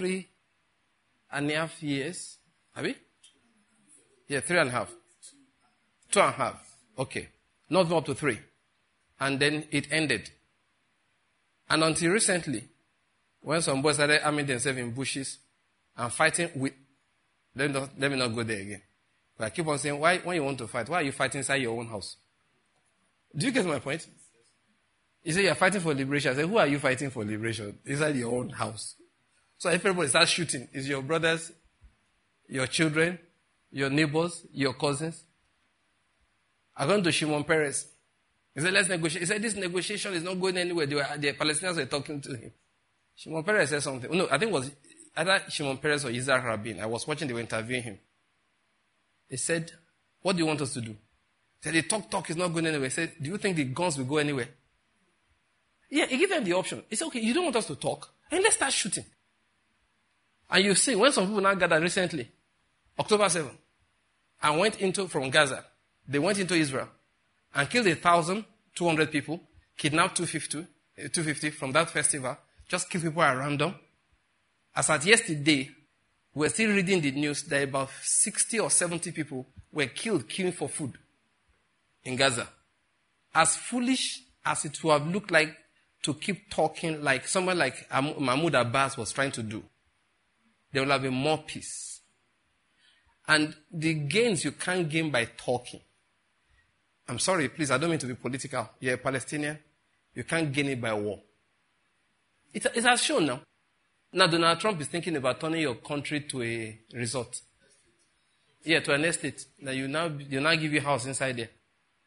3.5 years. Have we? Yeah, 3.5. 2.5. Okay. Not up to 3. And then it ended. And until recently, when some boys started arming themselves in bushes and fighting with, let me not go there again. But I keep on saying, why, when you want to fight, why are you fighting inside your own house? Do you get my point? You say you're fighting for liberation. I say, who are you fighting for liberation? Inside your own house. So if everybody starts shooting, it's your brothers, your children, your neighbors, your cousins. According to Shimon Peres, he said, let's negotiate. He said, this negotiation is not going anywhere. The Palestinians were talking to him. Shimon Peres said something. No, I think it was either Shimon Peres or Yitzhak Rabin. I was watching, they were interviewing him. He said, what do you want us to do? He said, the talk is not going anywhere. He said, do you think the guns will go anywhere? Yeah, he gave them the option. He said, okay, you don't want us to talk, and let's start shooting. And you see, when some people now gathered recently, October 7, and went from Gaza, they went into Israel, and killed 1,200 people, kidnapped 250 from that festival, just killed people at random. As at yesterday, we're still reading the news that about 60 or 70 people were killed, queuing for food in Gaza. As foolish as it would have looked like to keep talking like someone like Mahmoud Abbas was trying to do, there will have been more peace. And the gains you can't gain by talking. I'm sorry, please, I don't mean to be political. You're a Palestinian. You can't gain it by war. It has shown now. Now Donald Trump is thinking about turning your country to a resort. Yeah, to an estate. Now you now give you a house inside there.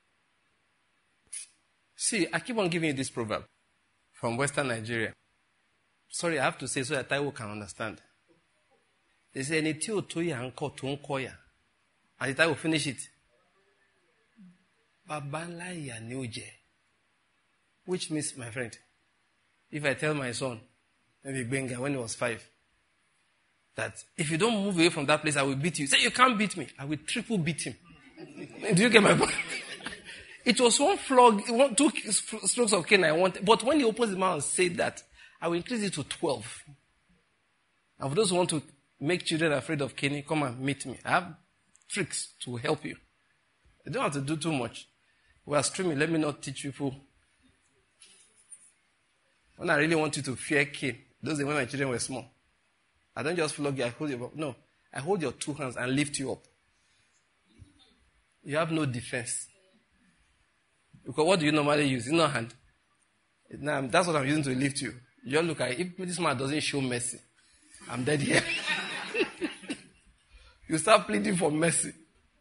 See, I keep on giving you this proverb from Western Nigeria. Sorry, I have to say so that Taiwo can understand. They say, and the Taiwo finish it. Which means, my friend, if I tell my son, maybe Benga, when he was 5, that if you don't move away from that place, I will beat you. Say, you can't beat me. I will triple beat him. Do you get my point? It was one flog, 2 strokes of cane I wanted. But when he opens his mouth and said that, I will increase it to 12. And for those who want to make children afraid of caning, come and meet me. I have tricks to help you. You don't have to do too much. We are streaming. Let me not teach people. When I really want you to fear cane, those days when my children were small, I don't just flog you, I hold you up. No, I hold your 2 hands and lift you up. You have no defense. Because what do you normally use? It's not hand. Now, that's what I'm using to lift you. You just look at it. If this man doesn't show mercy, I'm dead here. You start pleading for mercy.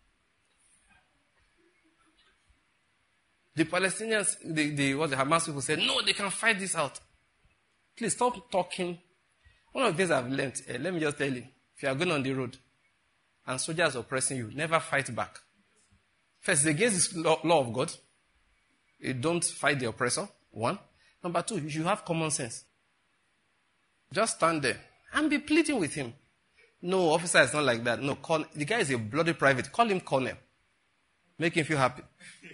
The Palestinians, the Hamas people said, no, they can fight this out. Please stop talking. One of the things I've learned, let me just tell you, if you are going on the road and soldiers are oppressing you, never fight back. First, it's against the law of God. You don't fight the oppressor, 1. Number 2, you should have common sense. Just stand there and be pleading with him. No, officer, it's not like that. No, the guy is a bloody private. Call him colonel. Make him feel happy.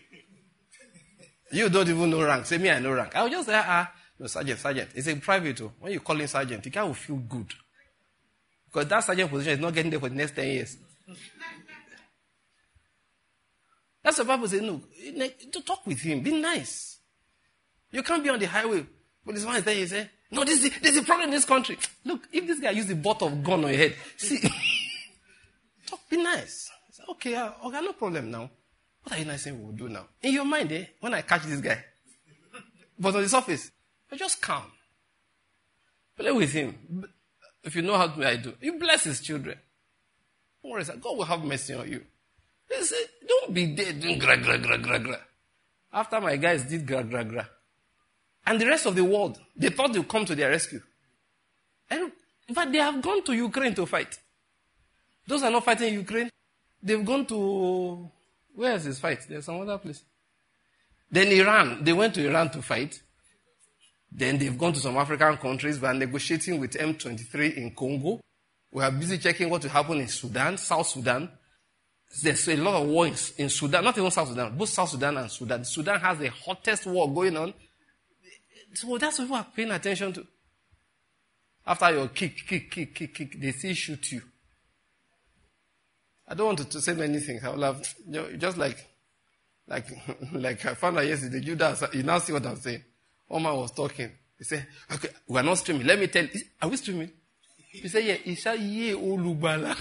You don't even know rank. Say, me, I know rank. I will just say, no, sergeant. It's a private. When you call him sergeant, the guy will feel good. Because that sergeant position is not getting there for the next 10 years. That's what the Bible says. No, to talk with him. Be nice. You can't be on the highway. But this one is there, you say, no, there's a problem in this country. Look, if this guy used the butt of gun on your head, see, talk, be nice. Say, okay, no problem now. What are you nice saying we will do now? In your mind, when I catch this guy, but on the surface, you're just calm. Play with him. If you know how to do, you bless his children. Don't worry, God will have mercy on you. He said, don't be there doing gra, gra, gra, gra, gra. After my guys did gra, gra, gra. And the rest of the world, they thought they would come to their rescue. And in fact, they have gone to Ukraine to fight. Those are not fighting in Ukraine. They've gone to, where is this fight? There's some other place. Then Iran, they went to Iran to fight. Then they've gone to some African countries. We are negotiating with M23 in Congo. We are busy checking what will happen in Sudan, South Sudan. There's a lot of war in Sudan, not even South Sudan, both South Sudan and Sudan. Sudan has the hottest war going on. So that's what people are paying attention to. After your kick, they still shoot you. I don't want to say many things. I will have, just like I found out yesterday, you now see what I'm saying. Omar was talking. He said, okay, we are not streaming. Let me tell you, are we streaming? He said, yeah, Isha ye olubala.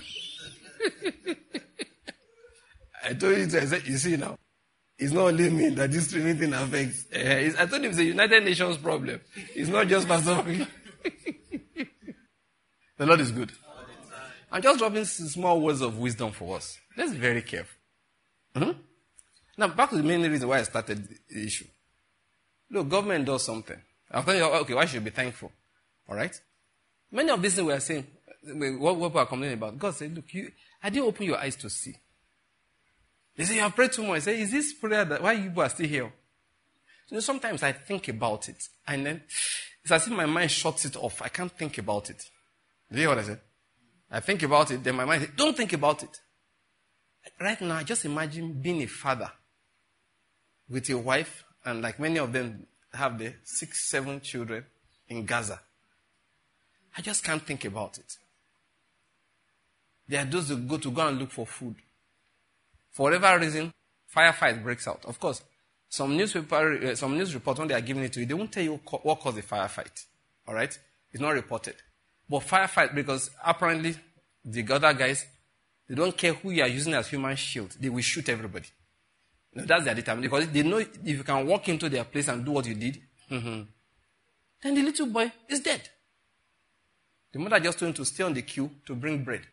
I told you, I said, you see now, it's not only me that this streaming thing affects. I told him it's a United Nations problem. It's not just Pastor. The Lord is good. I'm just dropping small words of wisdom for us. Let's be very careful. Mm-hmm. Now, back to the main reason why I started the issue. Look, government does something. I'll tell you, okay, why should you be thankful? All right? Many of these things we are saying, what people are complaining about, God said, look, I didn't open your eyes to see. They say, you have prayed too much. I say, is this prayer that, why you people are still here? So sometimes I think about it, and then it's as if my mind shuts it off. I can't think about it. Do you hear what I said? I think about it, then my mind says, don't think about it. Right now, just imagine being a father with your wife, and like many of them have the 6, 7 children in Gaza. I just can't think about it. There are those who go and look for food. For whatever reason, firefight breaks out. Of course, some news report, when they are giving it to you, they won't tell you what caused the firefight. All right? It's not reported. But firefight, because apparently the other guys, they don't care who you are using as human shield. They will shoot everybody. No, that's their determination. Because they know if you can walk into their place and do what you did, then the little boy is dead. The mother just told him to stay on the queue to bring bread.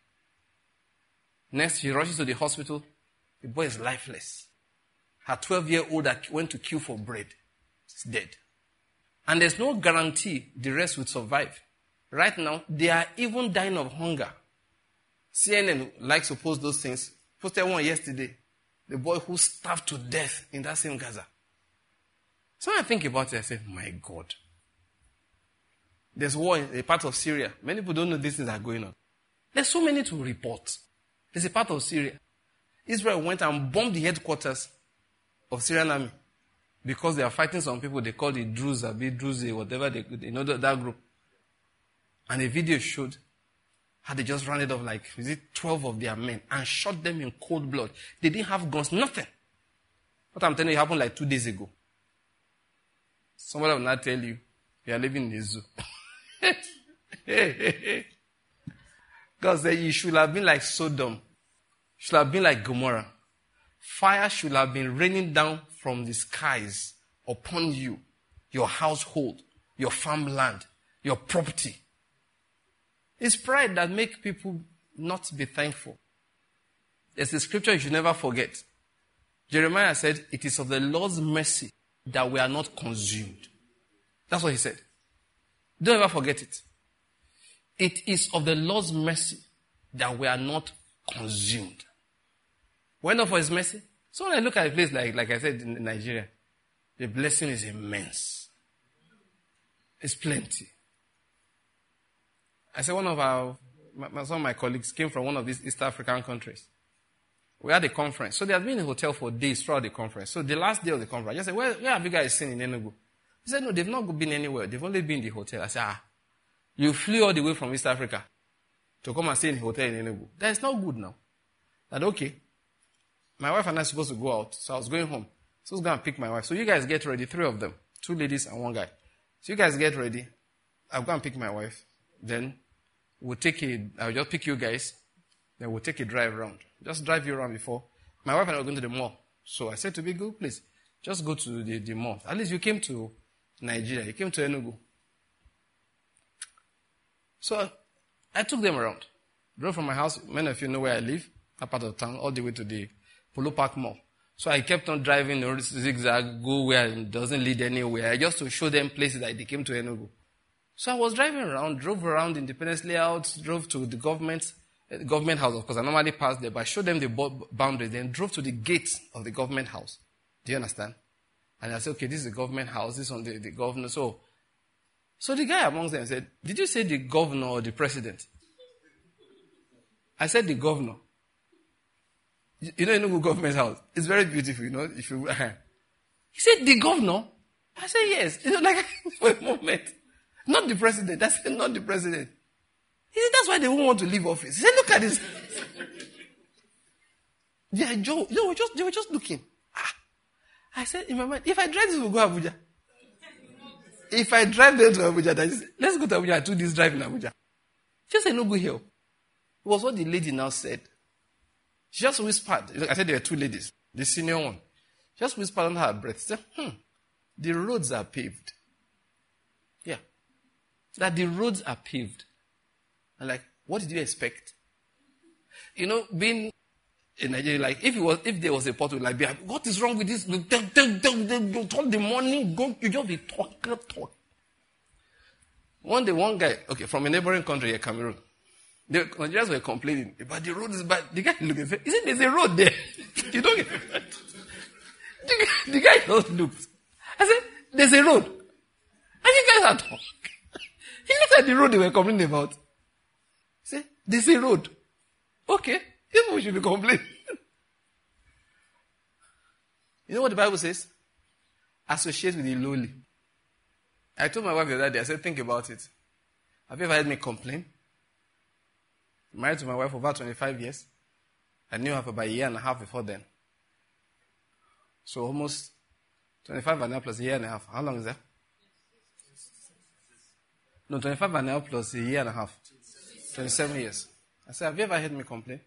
Next, she rushes to the hospital. The boy is lifeless. Her 12-year-old that went to queue for bread is dead. And there's no guarantee the rest would survive. Right now, they are even dying of hunger. CNN likes to post those things. Posted one yesterday. The boy who starved to death in that same Gaza. So when I think about it, I say, my God. There's war in a part of Syria. Many people don't know these things are going on. There's so many to report. There's a part of Syria. Israel went and bombed the headquarters of Syrian army because they are fighting some people they call the Druze, whatever that group. And a video showed how they just rounded off 12 of their men and shot them in cold blood. They didn't have guns, nothing. What I'm telling you happened 2 days ago. Somebody will not tell you are living in a zoo. God said you should have been like Sodom. Should have been like Gomorrah. Fire should have been raining down from the skies upon you, your household, your farmland, your property. It's pride that makes people not be thankful. There's a scripture you should never forget. Jeremiah said, it is of the Lord's mercy that we are not consumed. That's what he said. Don't ever forget it. It is of the Lord's mercy that we are not consumed. Why not for his mercy? So when I look at a place like I said in Nigeria, the blessing is immense. It's plenty. I said some of my colleagues came from one of these East African countries. We had a conference. So they had been in a hotel for days throughout the conference. So the last day of the conference, I just said, where have you guys seen in Enugu? He said, no, they've not been anywhere. They've only been in the hotel. I said, you flew all the way from East Africa to come and stay in a hotel in Enugu. That is not good now. That okay. my wife and I are supposed to go out. So I was going home. So I was going to pick my wife. So you guys get ready, 3 of them. 2 ladies and 1 guy. So you guys get ready. I'll go and pick my wife. Then I'll just pick you guys. Then we'll take a drive around. Just drive you around before. My wife and I were going to the mall. So I said to be good, please, just go to the mall. At least you came to Nigeria. You came to Enugu. So I took them around. Drove from my house. Many of you know where I live, that part of town, all the way to the Polo Park Mall. So I kept on driving, zigzag, go where it doesn't lead anywhere, just to show them places that they came to Enugu. So I was driving around, drove around Independence Layout, drove to the government house, of course. I normally pass there, but I showed them the boundary, then drove to the gate of the government house. Do you understand? And I said, okay, this is the government house, this is on the governor. So the guy amongst them said, did you say the governor or the president? I said the governor. You know Enugu government house? It's very beautiful, you know. He said, the governor? I said, yes. Like for a moment. Not the president. I said, not the president. He said, that's why they won't want to leave office. He said, look at this. They were just looking. I said in my mind, if I drive this, we'll go to Abuja. If I drive them to Abuja, let's go to Abuja and do this drive in Abuja. Just say, no go here. It was what the lady now said. She just whispered. I said there were 2 ladies. The senior one. She just whispered under her breath. She said, the roads are paved. Yeah. That the roads are paved. And like, what did you expect? You know, being in Nigeria, like, if there was a pothole, like, what is wrong with this? All the morning, you just be talking. One day, one guy, from a neighboring country, Cameroon, the Nigerians were complaining, but the road is bad. The guy looked and said, he said, there's a road there. You don't get it. The guy just looked. I said, there's a road. And you guys are talking. He looked at the road they were complaining about. He said, there's a road. Okay. People should be complaining. You know what the Bible says? Associate with the lowly. I told my wife the other day, I said, think about it. Have you ever heard me complain? I'm married to my wife for about 25 years. I knew her for about 1.5 years before then. So almost 25 and a half plus 1.5 years. How long is that? No, 25 and a half plus 1.5 years. 27 years. I said, have you ever heard me complain?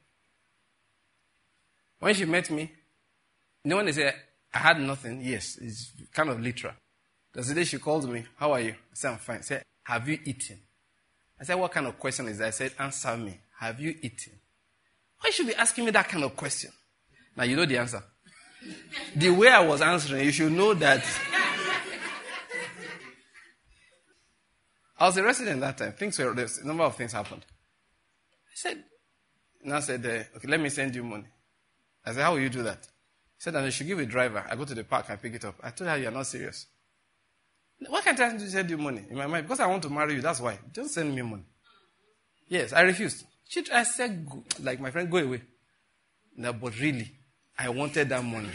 When she met me, you know when they say, I had nothing? Yes, it's kind of literal. The day she called me, how are you? I said, I'm fine. She said, have you eaten? I said, what kind of question is that? I said, answer me. Have you eaten? Why should you be asking me that kind of question? Now, you know the answer. The way I was answering, you should know that I was a resident that time. A number of things happened. I said, okay, let me send you money. I said, how will you do that? He said, I should give a driver. I go to the park and pick it up. I told her, you're not serious. Why can't I send you money? In my mind, because I want to marry you, that's why. Don't send me money. Yes, I refused. I said, like my friend, go away. No, but really, I wanted that money.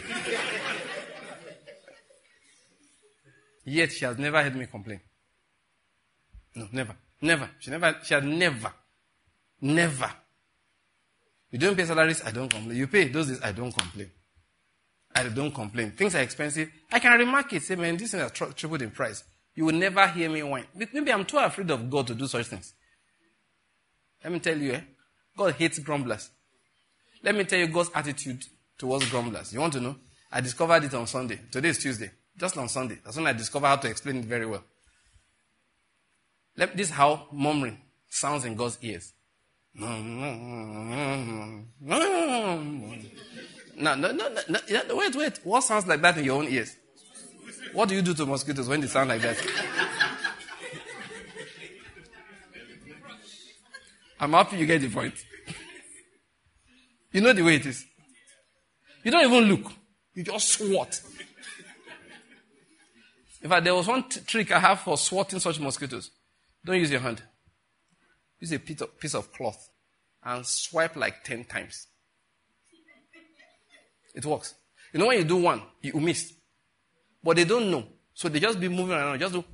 Yet she has never heard me complain. No, never. Never. She had never. You don't pay salaries, I don't complain. You pay those days, I don't complain. I don't complain. Things are expensive. I can remark it, say, man, this thing has tripled in price. You will never hear me whine. Maybe I'm too afraid of God to do such things. Let me tell you, God hates grumblers. Let me tell you God's attitude towards grumblers. You want to know? I discovered it on Sunday. Today is Tuesday. Just on Sunday. That's when I discovered how to explain it very well. This is how murmuring sounds in God's ears. No, wait. What sounds like that in your own ears? What do you do to mosquitoes when they sound like that? I'm happy you get the point. You know the way it is. You don't even look. You just swat. In fact, there was one trick I have for swatting such mosquitoes. Don't use your hand. Use a piece of cloth and swipe like 10 times. It works. You know when you do one, you miss. But they don't know. So they just be moving around. Just do.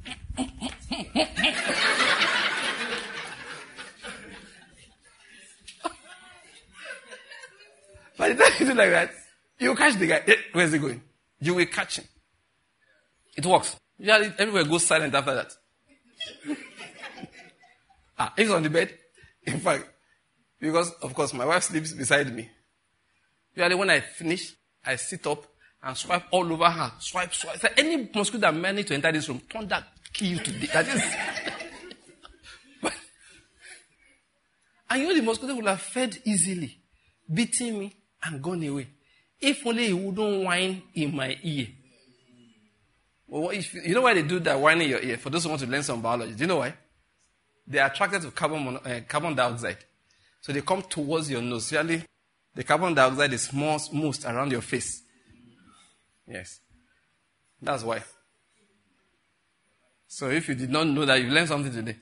By the time you do like that, You catch the guy. Where's he going? You will catch him. It works. Yeah, everywhere goes silent after that. He's on the bed. In fact, because, of course, my wife sleeps beside me. Usually when I finish, I sit up and swipe all over her. Swipe. So any mosquito that managed to enter this room, turn that key to the... That is... And you know the mosquito would have fed easily, beating me and gone away. If only he wouldn't whine in my ear. Well, you know why they do that, whine in your ear? For those who want to learn some biology. Do you know why? They are attracted to carbon dioxide. So they come towards your nose. Usually, the carbon dioxide is most around your face. Yes. That's why. So if you did not know that, you learned something today.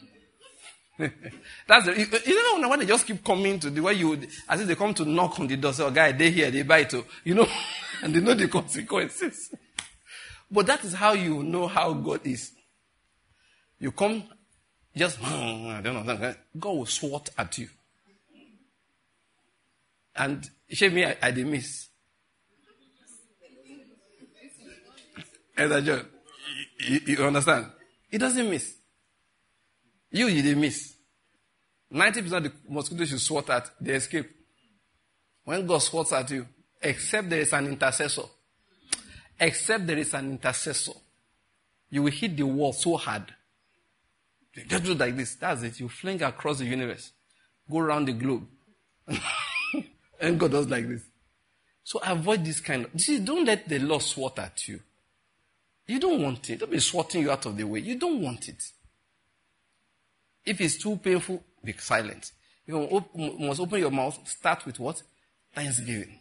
That's the, you know when they just keep coming to the way you, as if they come to knock on the door, say, oh, guy, they here, they buy too. You know, and they know the consequences. But that is how you know how God is. You come, just, I don't know, God will swat at you. And shame me, I did miss. Elder John, you understand? He doesn't miss. You didn't miss. 90% of the mosquitoes you swat at, they escape. When God swats at you, except there is an intercessor, you will hit the wall so hard. You just do like this. That's it. You fling across the universe. Go around the globe. And God does like this. So avoid this kind of... See, don't let the law swat at you. You don't want it. Don't be swatting you out of the way. You don't want it. If it's too painful, be silent. You must open your mouth. Start with what? Thanksgiving.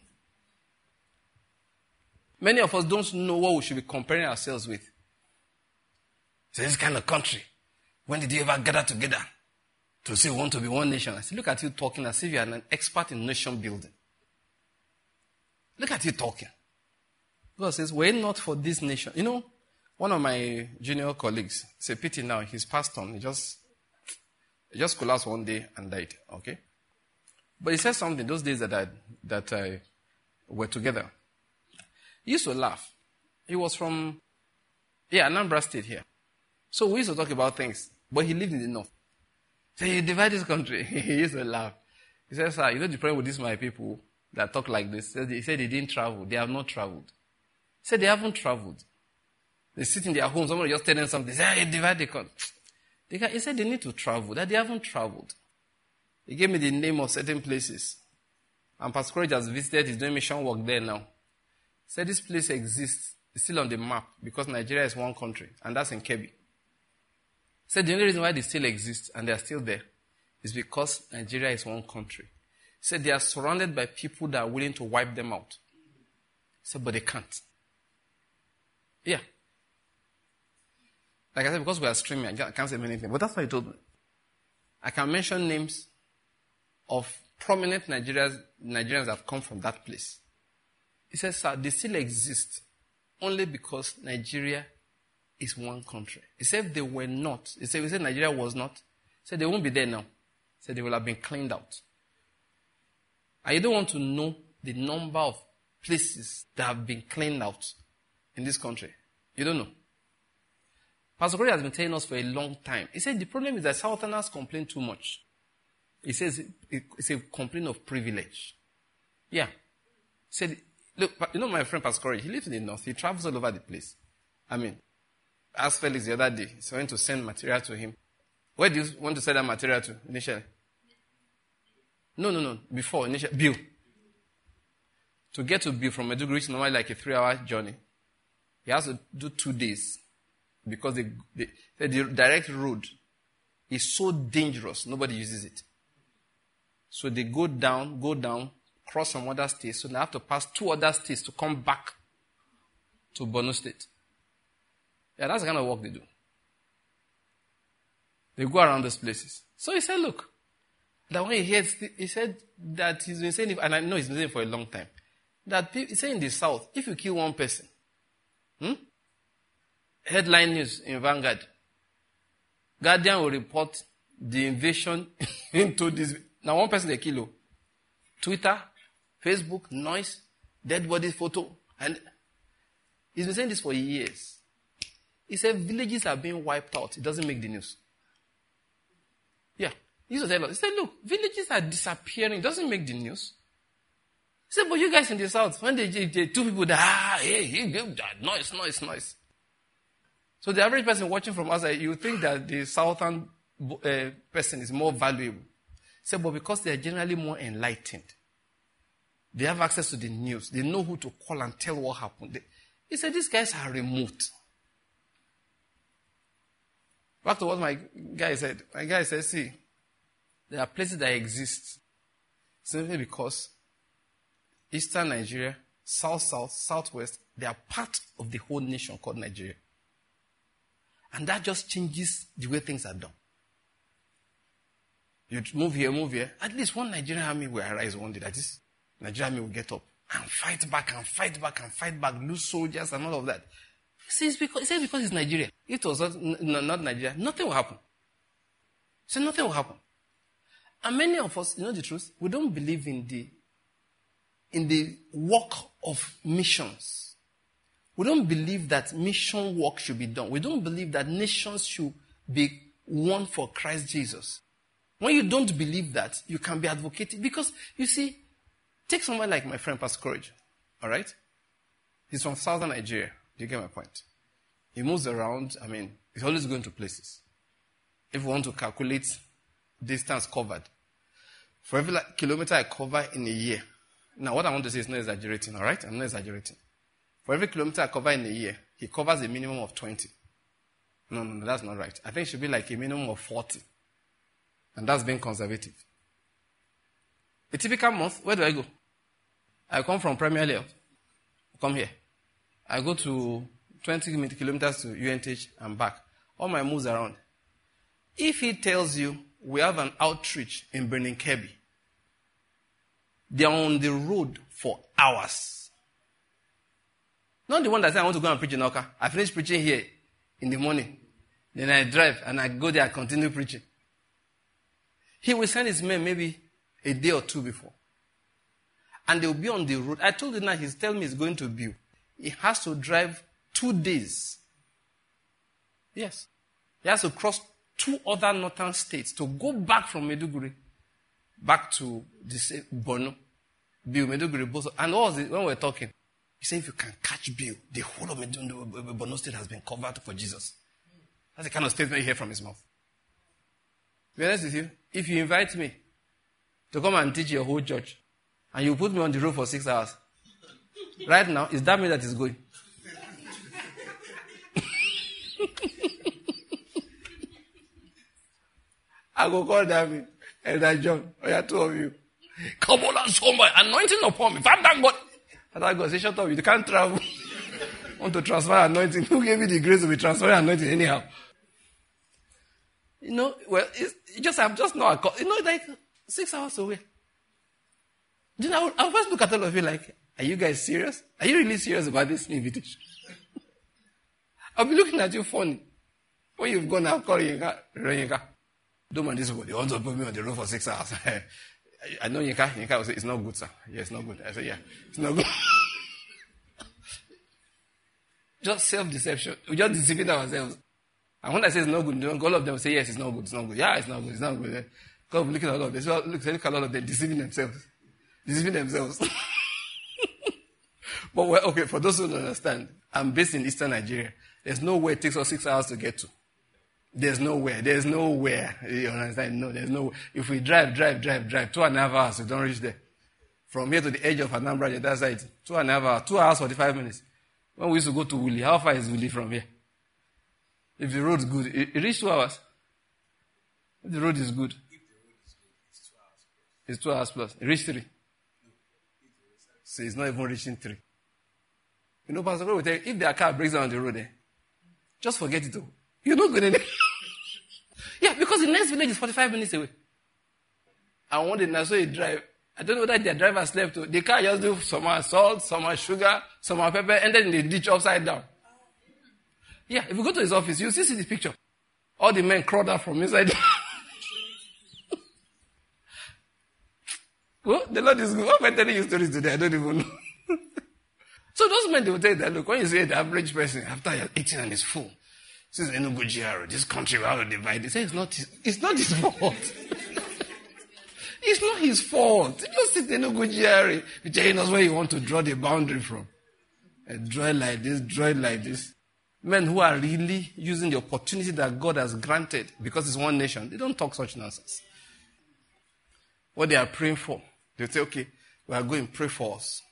Many of us don't know what we should be comparing ourselves with. So this kind of country, when did you ever gather together to say we want to be one nation? I say, look at you talking as if you are an expert in nation building. Look at you talking. God says, we're not for this nation. You know, one of my junior colleagues, it's a pity now, he's passed on. He just collapsed one day and died, okay? But he said something those days that were together. He used to laugh. He was from, Anambra State here. So we used to talk about things, but he lived in the north. So you divide this country. He used to laugh. He said, sir, you know the problem with these my people that talk like this? He said they didn't travel. They have not traveled. He said they haven't traveled. They sit in their homes. Somebody just tell them something. They say, hey, divide the country. He said they need to travel, that they haven't traveled. He gave me the name of certain places. And Pastor Courage has visited, he's doing mission work there now. He said this place exists, it's still on the map, because Nigeria is one country, and that's in Kebbi. He said the only reason why they still exist, and they are still there, is because Nigeria is one country. He said they are surrounded by people that are willing to wipe them out. He said, but they can't. Yeah. Like I said, because we are streaming, I can't say anything. But that's what he told me. I can mention names of prominent Nigerians that have come from that place. He says, sir, they still exist only because Nigeria is one country. He said if they were not, he said Nigeria was not, he said they won't be there now. He said they will have been cleaned out. And you don't want to know the number of places that have been cleaned out in this country. You don't know. Pastor Corey has been telling us for a long time. He said the problem is that Southerners complain too much. He says it's a complaint of privilege. Yeah. He said, look, you know my friend Pastor Corey, he lives in the north. He travels all over the place. I mean, asked Felix the other day, he's going to send material to him. Where do you want to send that material to initially? No. Before, initially, Bill. To get to Bill from Maiduguri, it's normally like a 3-hour journey. He has to do 2 days. Because the direct road is so dangerous, nobody uses it. So they go down, cross some other states. So they have to pass 2 other states to come back to Borno State. Yeah, that's the kind of work they do. They go around those places. So he said, look, that when he said that he's been saying, and I know he's been saying it for a long time, that he said in the south, if you kill one person, headline news in Vanguard, Guardian will report the invasion into this. Now one person they kill. Twitter, Facebook, noise. dead body photo. And he's been saying this for years. He said villages are being wiped out. It doesn't make the news. Yeah. He used to tell us, he said, look, villages are disappearing. It doesn't make the news. He said, but you guys in the south, when they two people that, noise. So the average person watching from outside, you think that the southern person is more valuable. He said, but because they are generally more enlightened, they have access to the news. They know who to call and tell what happened. He said, these guys are remote. Back to what my guy said. My guy said, see, there are places that exist simply because Eastern Nigeria, South, Southwest, they are part of the whole nation called Nigeria. And that just changes the way things are done. You move here. At least one Nigerian army will arise one day. That is, Nigerian army will get up and fight back, lose soldiers and all of that. He says because it's Nigeria. It was not Nigeria. Nothing will happen. So nothing will happen. And many of us, you know the truth, we don't believe in the work of missions. We don't believe that mission work should be done. We don't believe that nations should be won for Christ Jesus. When you don't believe that, you can be advocating. Because, you see, take someone like my friend Pastor Courage. All right? He's from southern Nigeria. Do you get my point? He moves around. I mean, he's always going to places. If we want to calculate distance covered, for every kilometer I cover in a year. Now, what I want to say is not exaggerating, all right? I'm not exaggerating. For every kilometer I cover in a year, he covers a minimum of 20. No, that's not right. I think it should be like a minimum of 40. And that's being conservative. A typical month, where do I go? I come from Premier League. Come here. I go to 20 kilometers to UNTH and back. All my moves around. If he tells you we have an outreach in Burning Kirby, they are on the road for hours. Not the one that said I want to go and preach in Oka. I finish preaching here in the morning. Then I drive and I go there and continue preaching. He will send his men maybe a day or two before. And they will be on the road. I told you now, he's telling me he's going to Biu. He has to drive 2 days. Yes. He has to cross 2 other northern states to go back from Maiduguri back to the Borno, Biu, Maiduguri, Boso. And what was it when we were talking? He said if you can catch Biu, the whole of Borno state has been covered for Jesus. That's the kind of statement you hear from his mouth. To be honest with you, if you invite me to come and teach your whole church, and you put me on the road for 6 hours, right now, is that me that is going? I go call David, Elder John, two of you. Come on and show my anointing upon me. If I'm that God, and I go say, shut up, you can't travel. Want to transfer anointing. Who gave you the grace to be transferring anointing anyhow? You know, well, I'm just not, like 6 hours away. You know, I'll first look at all of you like, are you guys serious? Are you really serious about this invitation? I'll be looking at you funny. When you've gone, I'll call Yinka. Don't mind this one. They want to put me on the road for 6 hours. I know Yinka. Yinka will say, it's not good, sir. Yeah, it's not good. I say, yeah, it's not good. Just self-deception. We're just deceiving ourselves. And when I say it's not good, all of them will say, yes, it's not good, it's not good. Yeah, it's not good, it's not good. God will look at all of them. So look at all of them deceiving themselves. But well, okay, for those who don't understand, I'm based in Eastern Nigeria. There's no way it takes us 6 hours to get to. There's nowhere. You understand? No, there's no. If we drive 2.5 hours, we don't reach there. From here to the edge of Anambra, the other side, 2.5 hours, 2 hours, 45 minutes. When we used to go to Wuli, how far is Wuli from here? If the road's good, it reaches 2 hours. If the road is good, it's 2 hours plus. It reaches 3. So it's not even reaching 3. You know, Pastor God will tell you, if their car breaks down on the road, just forget it. You're not going to. Yeah, because the next village is 45 minutes away. And one day, I saw a drive. I don't know whether their driver slept. The car just do some salt, some sugar, some pepper, ended in the ditch upside down. Yeah, if you go to his office, you'll see the picture. All the men crawled out from inside. Well, the Lord is good. Why am I telling you stories today? I don't even know. So those men, they will tell you that, look, when you say the average person, after you're eating and is full, says Enugu GRA, this country will have to divide. They say it's not his fault. It's not his fault. Just sit Enugu GRA. You're telling us where you want to draw the boundary from. Draw it like this, draw it like this. Men who are really using the opportunity that God has granted because it's one nation, they don't talk such nonsense. What they are praying for, they say, okay, we are going, pray for us.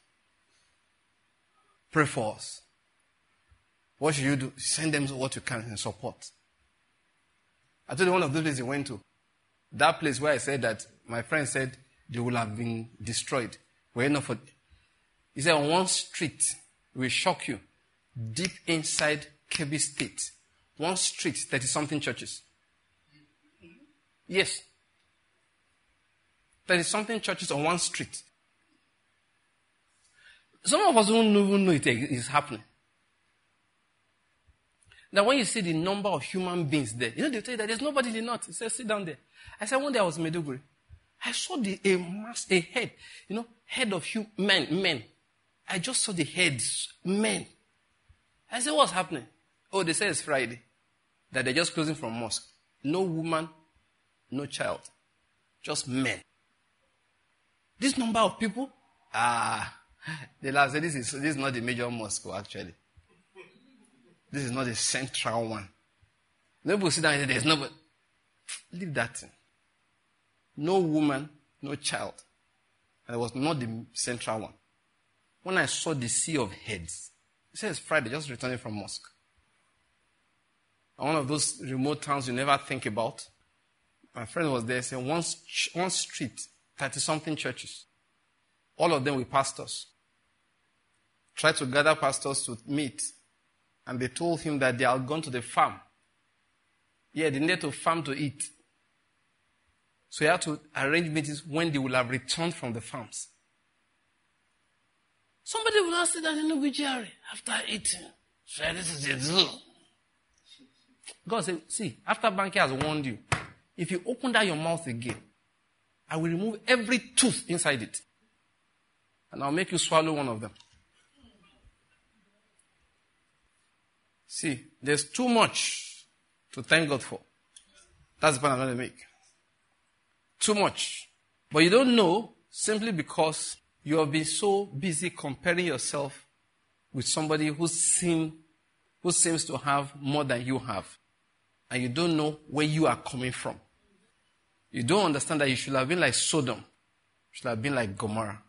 Pray for us. What should you do? Send them what you can in support. I told you one of those places he went to. That place where I said that my friend said they will have been destroyed. He said on one street, it will shock you. Deep inside Kebbi State. One street, 30-something churches. Yes. 30-something churches on one street. Some of us don't even know it is happening. Now, when you see the number of human beings there, they tell you that there's nobody in the north. He says, sit down there. I said, one day I was in Maiduguri. I saw a head, head of men. I just saw the heads, men. I said, what's happening? Oh, they say it's Friday. That they're just closing from mosque. No woman, no child. Just men. This number of people, the last said, this is not the major mosque, actually. This is not the central one. Nobody sit down and say, there's nobody. Leave that thing. No woman, no child. And it was not the central one. When I saw the sea of heads, it says Friday, just returning from mosque. And one of those remote towns you never think about. My friend was there saying one street, 30-something churches. All of them with pastors. Tried to gather pastors to meet. And they told him that they had gone to the farm. Yeah, they needed to farm to eat. So he had to arrange meetings when they will have returned from the farms. Somebody will ask that in Nubijari after eating. So this is the zoo. God said, see, after Banky has warned you, if you open that your mouth again, I will remove every tooth inside it. And I'll make you swallow one of them. See, there's too much to thank God for. That's the point I'm going to make. Too much. But you don't know simply because you have been so busy comparing yourself with somebody who seems to have more than you have. And you don't know where you are coming from. You don't understand that you should have been like Sodom. You should have been like Gomorrah.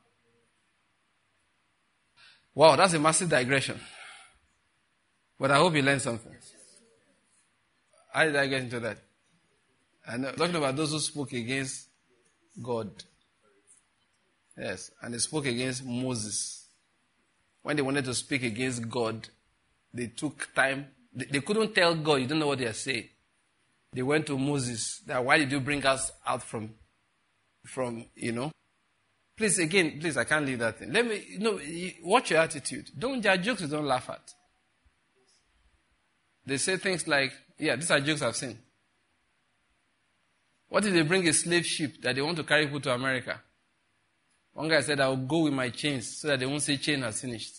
Wow, that's a massive digression. But I hope you learned something. How did I get into that? I'm talking about those who spoke against God. Yes, and they spoke against Moses. When they wanted to speak against God, they took time. They couldn't tell God, you don't know what they are saying. They went to Moses. That, why did you bring us out from, Please, I can't leave that thing. Watch your attitude. There are jokes you don't laugh at. They say things like, yeah, these are jokes I've seen. What if they bring a slave ship that they want to carry people to America? One guy said, I'll go with my chains so that they won't say chain has finished.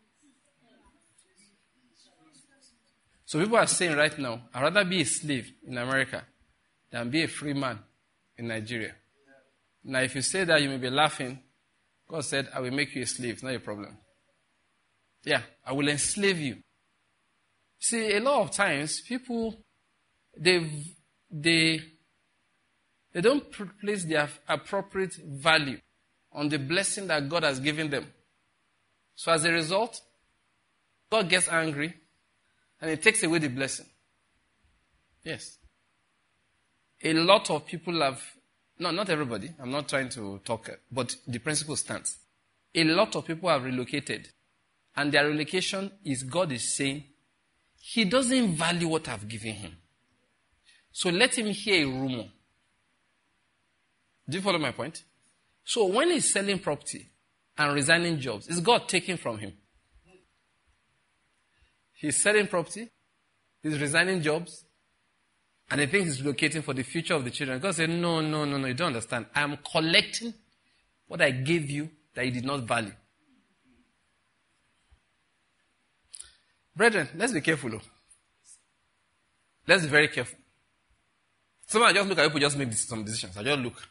So people are saying right now, I'd rather be a slave in America than be a free man in Nigeria. Now, if you say that, you may be laughing. God said, I will make you a slave. It's not a problem. Yeah, I will enslave you. See, a lot of times, people, they don't place their appropriate value on the blessing that God has given them. So as a result, God gets angry and He takes away the blessing. Yes. A lot of people have, no, not everybody, I'm not trying to talk, but the principle stands. A lot of people have relocated, and their relocation is God is saying, He doesn't value what I've given him. So let him hear a rumor. Do you follow my point? So when he's selling property and resigning jobs, is God taking from him? He's selling property, he's resigning jobs, and he thinks he's relocating for the future of the children. God said, no, you don't understand. I'm collecting what I gave you that you did not value. Brethren, let's be careful. Oh. Let's be very careful. Sometimes I just look at people, just make some decisions. I just look.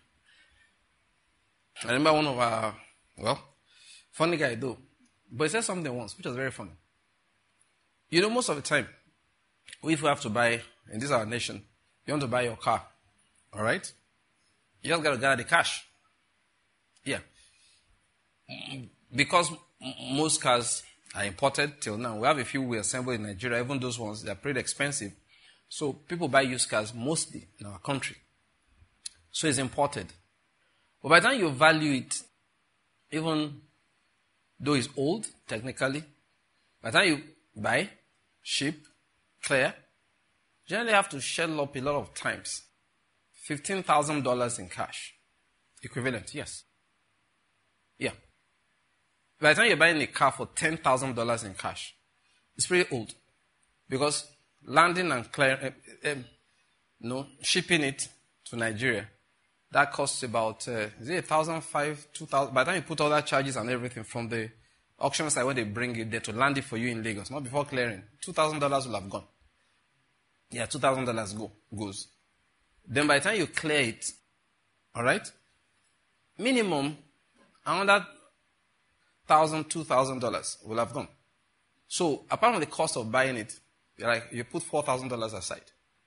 I remember one of our, funny guy though. But he said something once, which was very funny. You know, most of the time, if you have to buy, in this our nation, you want to buy your car, all right? You just got to gather the cash. Yeah. Because most cars are imported till now. We have a few we assemble in Nigeria. Even those ones, they're pretty expensive. So people buy used cars mostly in our country. So it's imported. But by the time you value it, even though it's old, technically, by the time you buy, ship, clear, generally have to shell up a lot of times. $15,000 in cash. Equivalent, yes. Yeah. By the time you're buying a car for $10,000 in cash, it's pretty old. Because landing and clear, shipping it to Nigeria, that costs about, is it $1,500, $2,000? By the time you put all that charges and everything from the auction side when they bring it there to land it for you in Lagos, not before clearing, $2,000 will have gone. Yeah, $2,000 goes. Then by the time you clear it, all right, minimum another $1,000, $2,000 will have gone. So apart from the cost of buying it, you put $4,000 aside.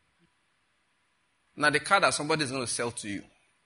Now the car that somebody is going to sell to you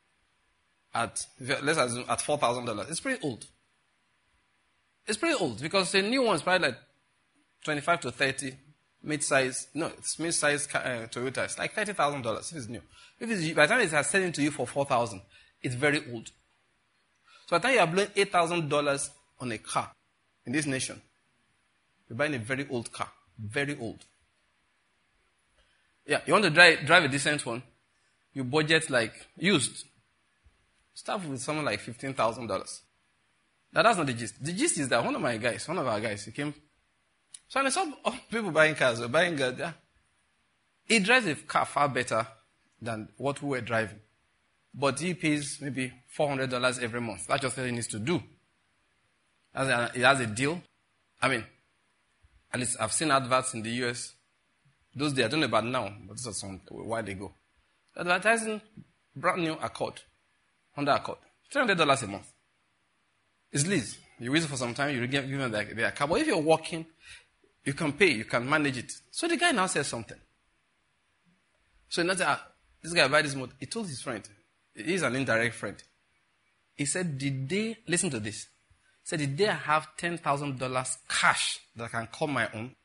let's assume at $4,000, it's pretty old. It's pretty old because the new one is probably like 25 to 30 mid-size. No, it's mid-size Toyota. It's like $30,000 if it's new. By the time it has selling to you for $4,000, it's very old. So by the time you are blowing $8,000 on a car in this nation, you're buying a very old car. Very old. Yeah, you want to drive a decent one, you budget like used. Start with something like $15,000. Now that's not the gist. The gist is that one of our guys, he came. So I saw people buying cars, yeah. He drives a car far better than what we were driving. But he pays maybe $400 every month. That's just what he needs to do. He has a deal. I mean, at least I've seen adverts in the US. Those days, I don't know about now, but this was a while ago. Advertising brand new Accord, Honda Accord, $300 a month. It's lease. You use it for some time, you give them their car. But if you're working, you can pay, you can manage it. So the guy now says something. So this guy buy this motor. He told his friend, he's an indirect friend. He said, listen to this. He said, did they have $10,000 cash that I can call my own?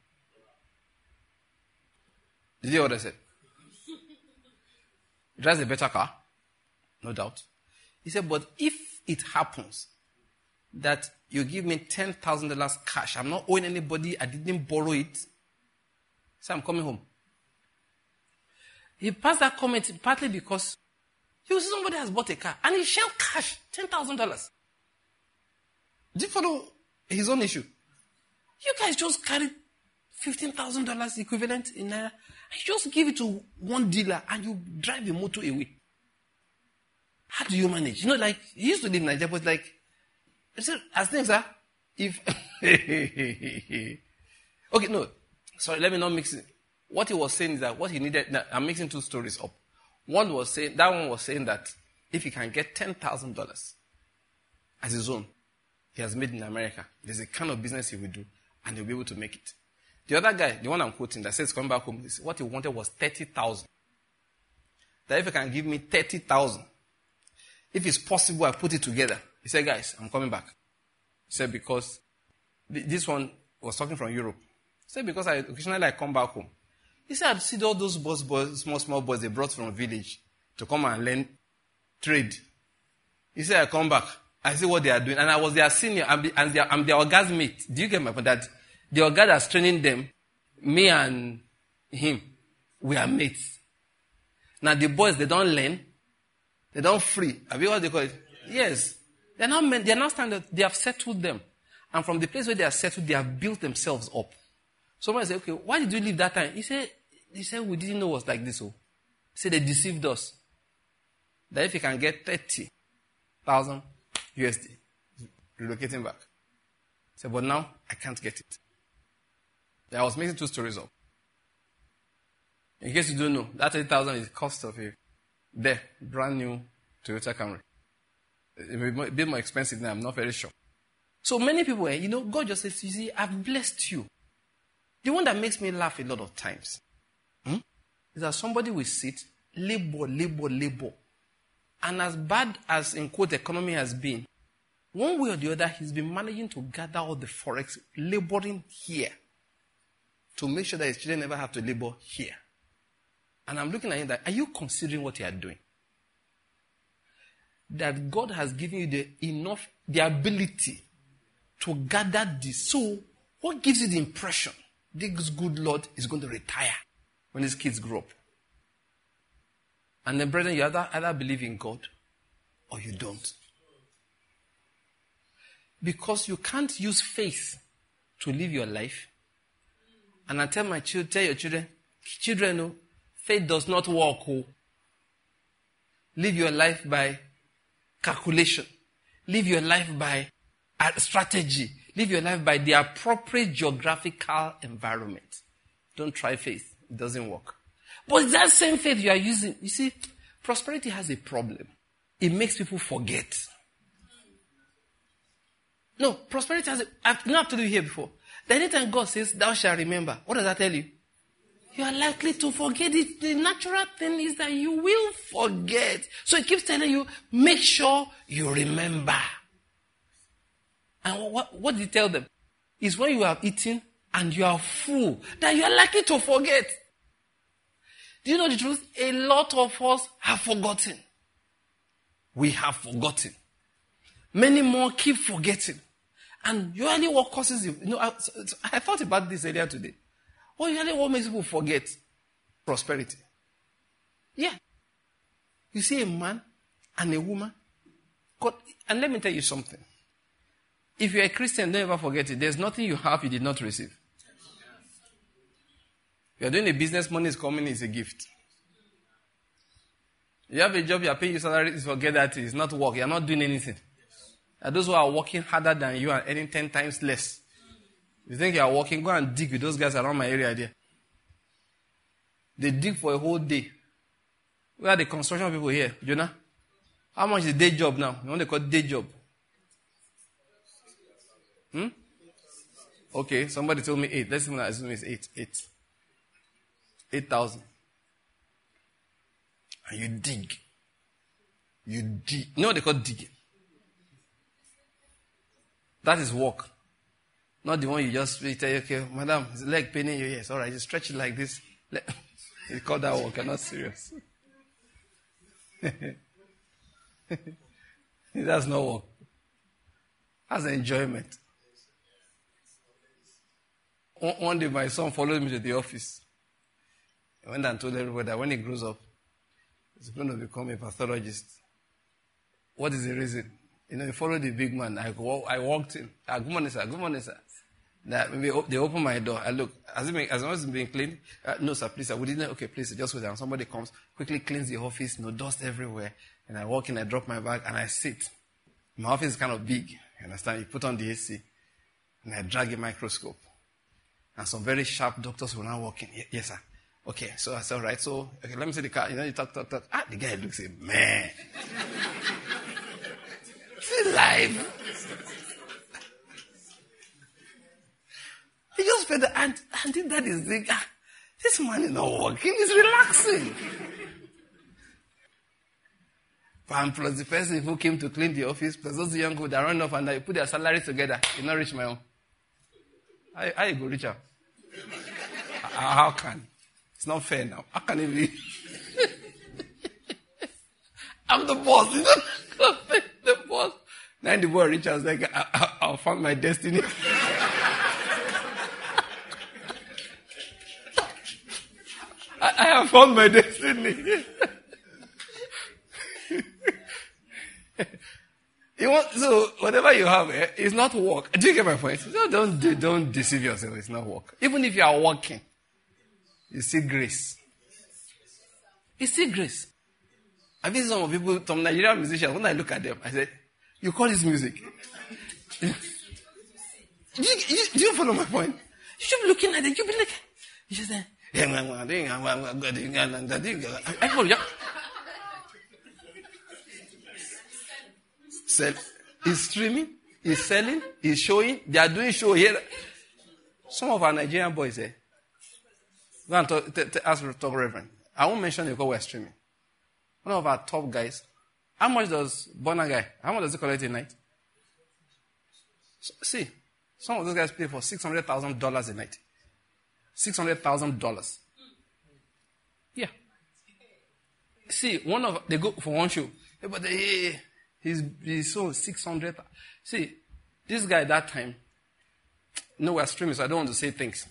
Did you hear what I said? He drives a better car, no doubt. He said, but if it happens that you give me $10,000 cash, I'm not owing anybody, I didn't borrow it, so I'm coming home. He passed that comment partly because somebody has bought a car and he shelled cash, $10,000. Do you follow his own issue? You guys just carried $15,000 equivalent in Naira and you just give it to one dealer and you drive the motor away. How do you manage? You know, like, he used to live in Nigeria, but like, as things are, okay, no, sorry, let me not mix it. What he was saying is that what he needed, I'm mixing two stories up. One was saying that if he can get $10,000 as his own, he has made in America, there's a kind of business he will do, and he'll be able to make it. The other guy, the one I'm quoting, that says coming back home, what he wanted was $30,000. That if he can give me $30,000, if it's possible, I put it together. He said, guys, I'm coming back. He said, because this one was talking from Europe. He said, because occasionally I come back home. He said, I'd see all those boys, small boys they brought from a village to come and learn trade. He said, I come back. I see what they are doing. And I was their senior. I'm their Oga's mate. Do you get my point? That the Oga that's training them, me and him, we are mates. Now the boys, they don't learn. They don't free. Have you heard what they call it? Yes. They're not standard. They have settled them. And from the place where they are settled, they have built themselves up. Someone said, okay, why did you leave that time? He said, we didn't know it was like this. Oh. He said, they deceived us. That if you can get 30,000 USD, relocating back. He said, but now I can't get it. I was making two stories up. In case you don't know, that 8,000 is the cost of a brand new Toyota Camry. It will be a bit more expensive now, I'm not very sure. So many people, God just says, you see, I've blessed you. The one that makes me laugh a lot of times is that somebody will sit, labor. And as bad as, in quote, economy has been, one way or the other, he's been managing to gather all the forex, laboring here to make sure that his children never have to labor here. And I'm looking at him that, are you considering what you are doing? That God has given you the ability to gather this. So, what gives you the impression this good Lord is going to retire when his kids grow up? And then, brethren, you either believe in God or you don't. Because you can't use faith to live your life. And I tell your children, faith does not work. Live your life by calculation. Live your life by strategy. Live your life by the appropriate geographical environment. Don't try faith. It doesn't work. But that same faith you are using, you see, prosperity has a problem. It makes people forget. No, prosperity has I've not told you here before. The anytime God says, thou shalt remember, what does that tell you? You are likely to forget it. The natural thing is that you will forget. So it keeps telling you, make sure you remember. And what did he tell them? Is when you have eaten and you are full, that you are likely to forget. Do you know the truth? A lot of us have forgotten. We have forgotten. Many more keep forgetting. And usually what causes it? I thought about this earlier today. Usually what makes people forget? Prosperity. Yeah. You see a man and a woman. God, and let me tell you something. If you're a Christian, don't ever forget it. There's nothing you have you did not receive. You're doing a business, money is coming, it's a gift. You have a job, you are paying your salary, forget that it's not work. You're not doing anything. And those who are working harder than you are earning 10 times less. You think you are working, go and dig with those guys around my area there. They dig for a whole day. Where are the construction people here? Jonah? How much is day job now? You want to call day job? Okay, somebody told me 8. Let's assume it's 8. 8,000. And you dig. You dig. You know what they call digging? That is work. Not the one you just tell you, okay, madam, is the leg paining you? Yes, all right, you stretch it like this. You call that work, you're not serious. That's not work. That's enjoyment. One day my son followed me to the office. I went and told everybody that when he grows up, he's going to become a pathologist. What is the reason? He followed the big man. I walked in. Good morning, sir. Good morning, sir. They open my door. I look. As long as it's being cleaned. No, sir, please, sir. We didn't. Okay, please, just wait down. Somebody comes, quickly cleans the office. No dust everywhere. And I walk in, I drop my bag, and I sit. My office is kind of big. You understand? You put on the AC. And I drag a microscope. And some very sharp doctors will now walk in. Yes, sir. Okay, so I said, all right. So, okay, let me see the car. You talk. The guy looks like, man. It's alive. He just fed the aunt. Auntie, that is the this man is not working. He's relaxing. And plus the person who came to clean the office, plus those young people that run off and they put their salaries together. He not reach my own. How you go reach out? How can? It's not fair now. How can it be? I'm the boss. The boss. Then the boy reached out, like, I found my destiny. I have found my destiny. So whatever you have, it's not work. Do you get my point? Don't deceive yourself. It's not work. Even if you are working, you see grace. You see grace. I've seen some people, some Nigerian musicians, when I look at them, I said, you call this music? Do you follow my point? You should be looking at it. You be like, you should say, he's streaming, he's selling, he's showing, they are doing show here. Some of our Nigerian boys say, go and ask Reverend. I won't mention it because we're streaming. One of our top guys, how much does Bonner guy, how much does he collect a night? See, some of those guys pay for $600,000 a night. $600,000. Yeah. See, they go for one show. But he's sold 600. See, this guy that time, we're streaming, so I don't want to say things.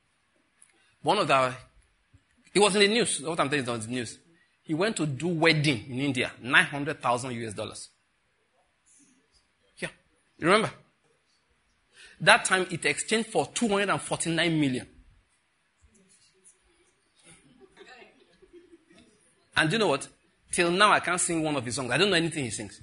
It was in the news. What I'm telling you is on the news. He went to do wedding in India, $900,000. Yeah. You remember? That time it exchanged for 249 million. And do you know what? Till now I can't sing one of his songs. I don't know anything he sings.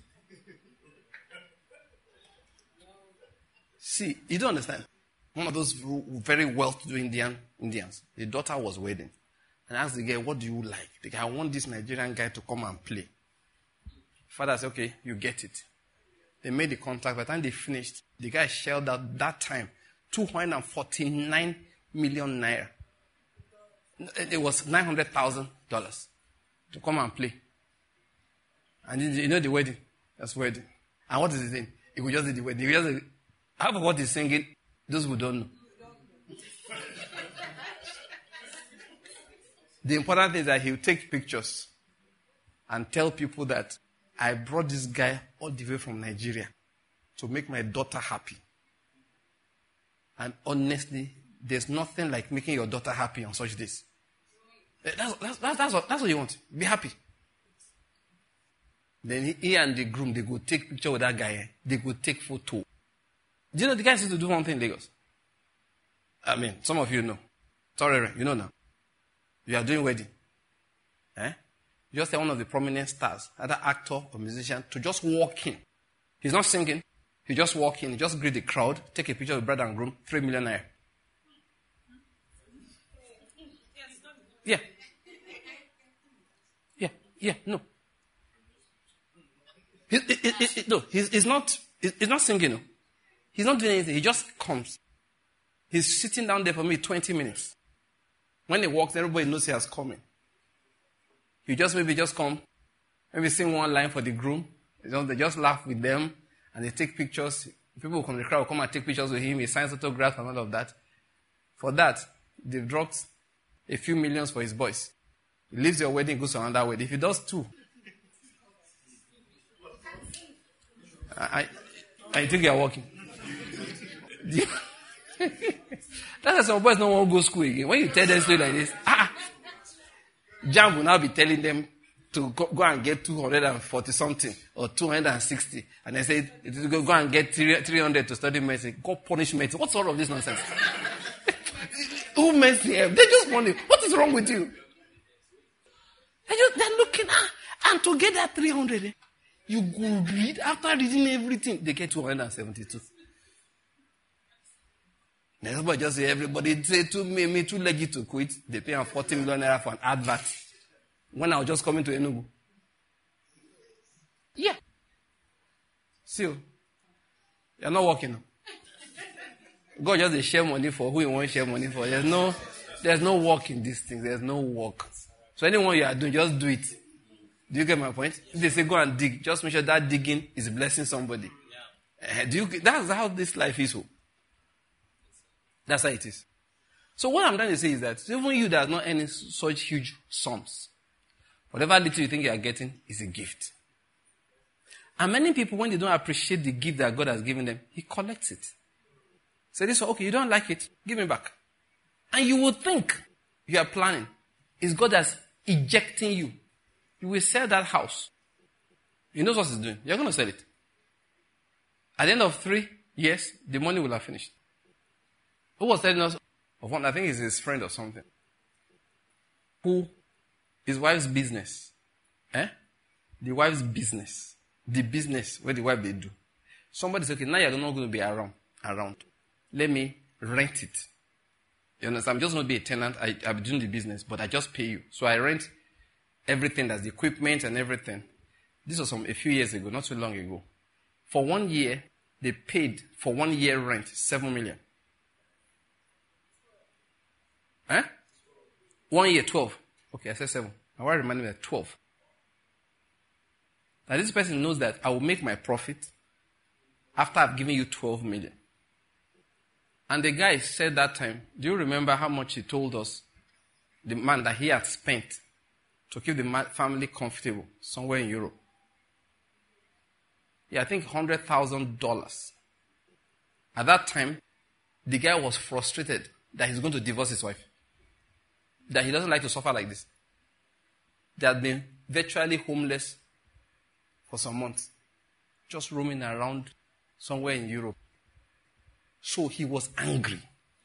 See, you don't understand. One of those very well-to-do Indians, the daughter was wedding. And asked the girl, what do you like? The guy, I want this Nigerian guy to come and play. Father said, okay, you get it. They made the contract. By the time they finished, the guy shelled out that time 249 million naira. It was $900,000 to come and play. And you know the wedding? That's wedding. And what is the thing? He could just do the wedding. Half of what he's singing, those who don't know. The important thing is that he'll take pictures and tell people that I brought this guy all the way from Nigeria to make my daughter happy. And honestly, there's nothing like making your daughter happy on such days. That's what you want. Be happy. Then he and the groom, they go take picture with that guy. They go take photo. Do you know the guy used to do one thing in Lagos? I mean, some of you know. Sorry, you know now. You are doing wedding. You just tell one of the prominent stars, either actor or musician, to just walk in. He's not singing. He just walk in, he just greet the crowd, take a picture of bride and groom, 3 million naira. Yeah. No. He's not singing. No. He's not doing anything. He just comes. He's sitting down there for me 20 minutes. When he walks, everybody knows he has coming. He maybe just come, maybe sing one line for the groom. They just laugh with them, and they take pictures. People from the crowd will come and take pictures with him. He signs autographs and all of that. For that, they've dropped a few millions for his boys. He leaves your wedding, goes to another wedding. If he does 2, I think you're working. That's why some boys don't want to go to school again. When you tell them story like this, Jam will now be telling them to go and get 240 something or 260. And they say, go and get 300 to study medicine. God punish medicine. What's all of this nonsense? Who medicine? They just want it. What is wrong with you? They're looking and to get that 300, you go read, after reading everything, they get 272. Everybody just say, everybody say to me too leggy to quit. They pay 40 million naira for an advert. When I was just coming to Enugu. Yeah. See, you're not working. God just share money for who you want to share money for. There's no work in this thing. There's no work. So anyone you are doing, just do it. Do you get my point? If they say go and dig, just make sure that digging is blessing somebody. Yeah. That's how this life is. That's how it is. So what I'm trying to say is that even you that are not earning such huge sums, whatever little you think you are getting is a gift. And many people, when they don't appreciate the gift that God has given them, He collects it. Say this, okay, you don't like it, give me back. And you would think you are planning. Is God that's ejecting you. You will sell that house. You know what He's doing. You're going to sell it. At the end of 3 years, the money will have finished. Who was telling us of one? I think it's his friend or something. Who, his wife's business. The wife's business. The business where the wife they do. Somebody said, okay, now you're not going to be around. Let me rent it. You understand? I'm just going to be a tenant. I'll be doing the business, but I just pay you. So I rent everything, that's the equipment and everything. This was a few years ago, not too long ago. For 1 year, they paid for 1 year rent, 7 million. Huh? 1 year, 12. Okay, I said 7. I want to remind me that 12. Now this person knows that I will make my profit after I've given you 12 million. And the guy said that time, do you remember how much he told us, the man that he had spent to keep the family comfortable somewhere in Europe? Yeah, I think $100,000. At that time, the guy was frustrated that he's going to divorce his wife. That he doesn't like to suffer like this. They had been virtually homeless for some months. Just roaming around somewhere in Europe. So he was angry.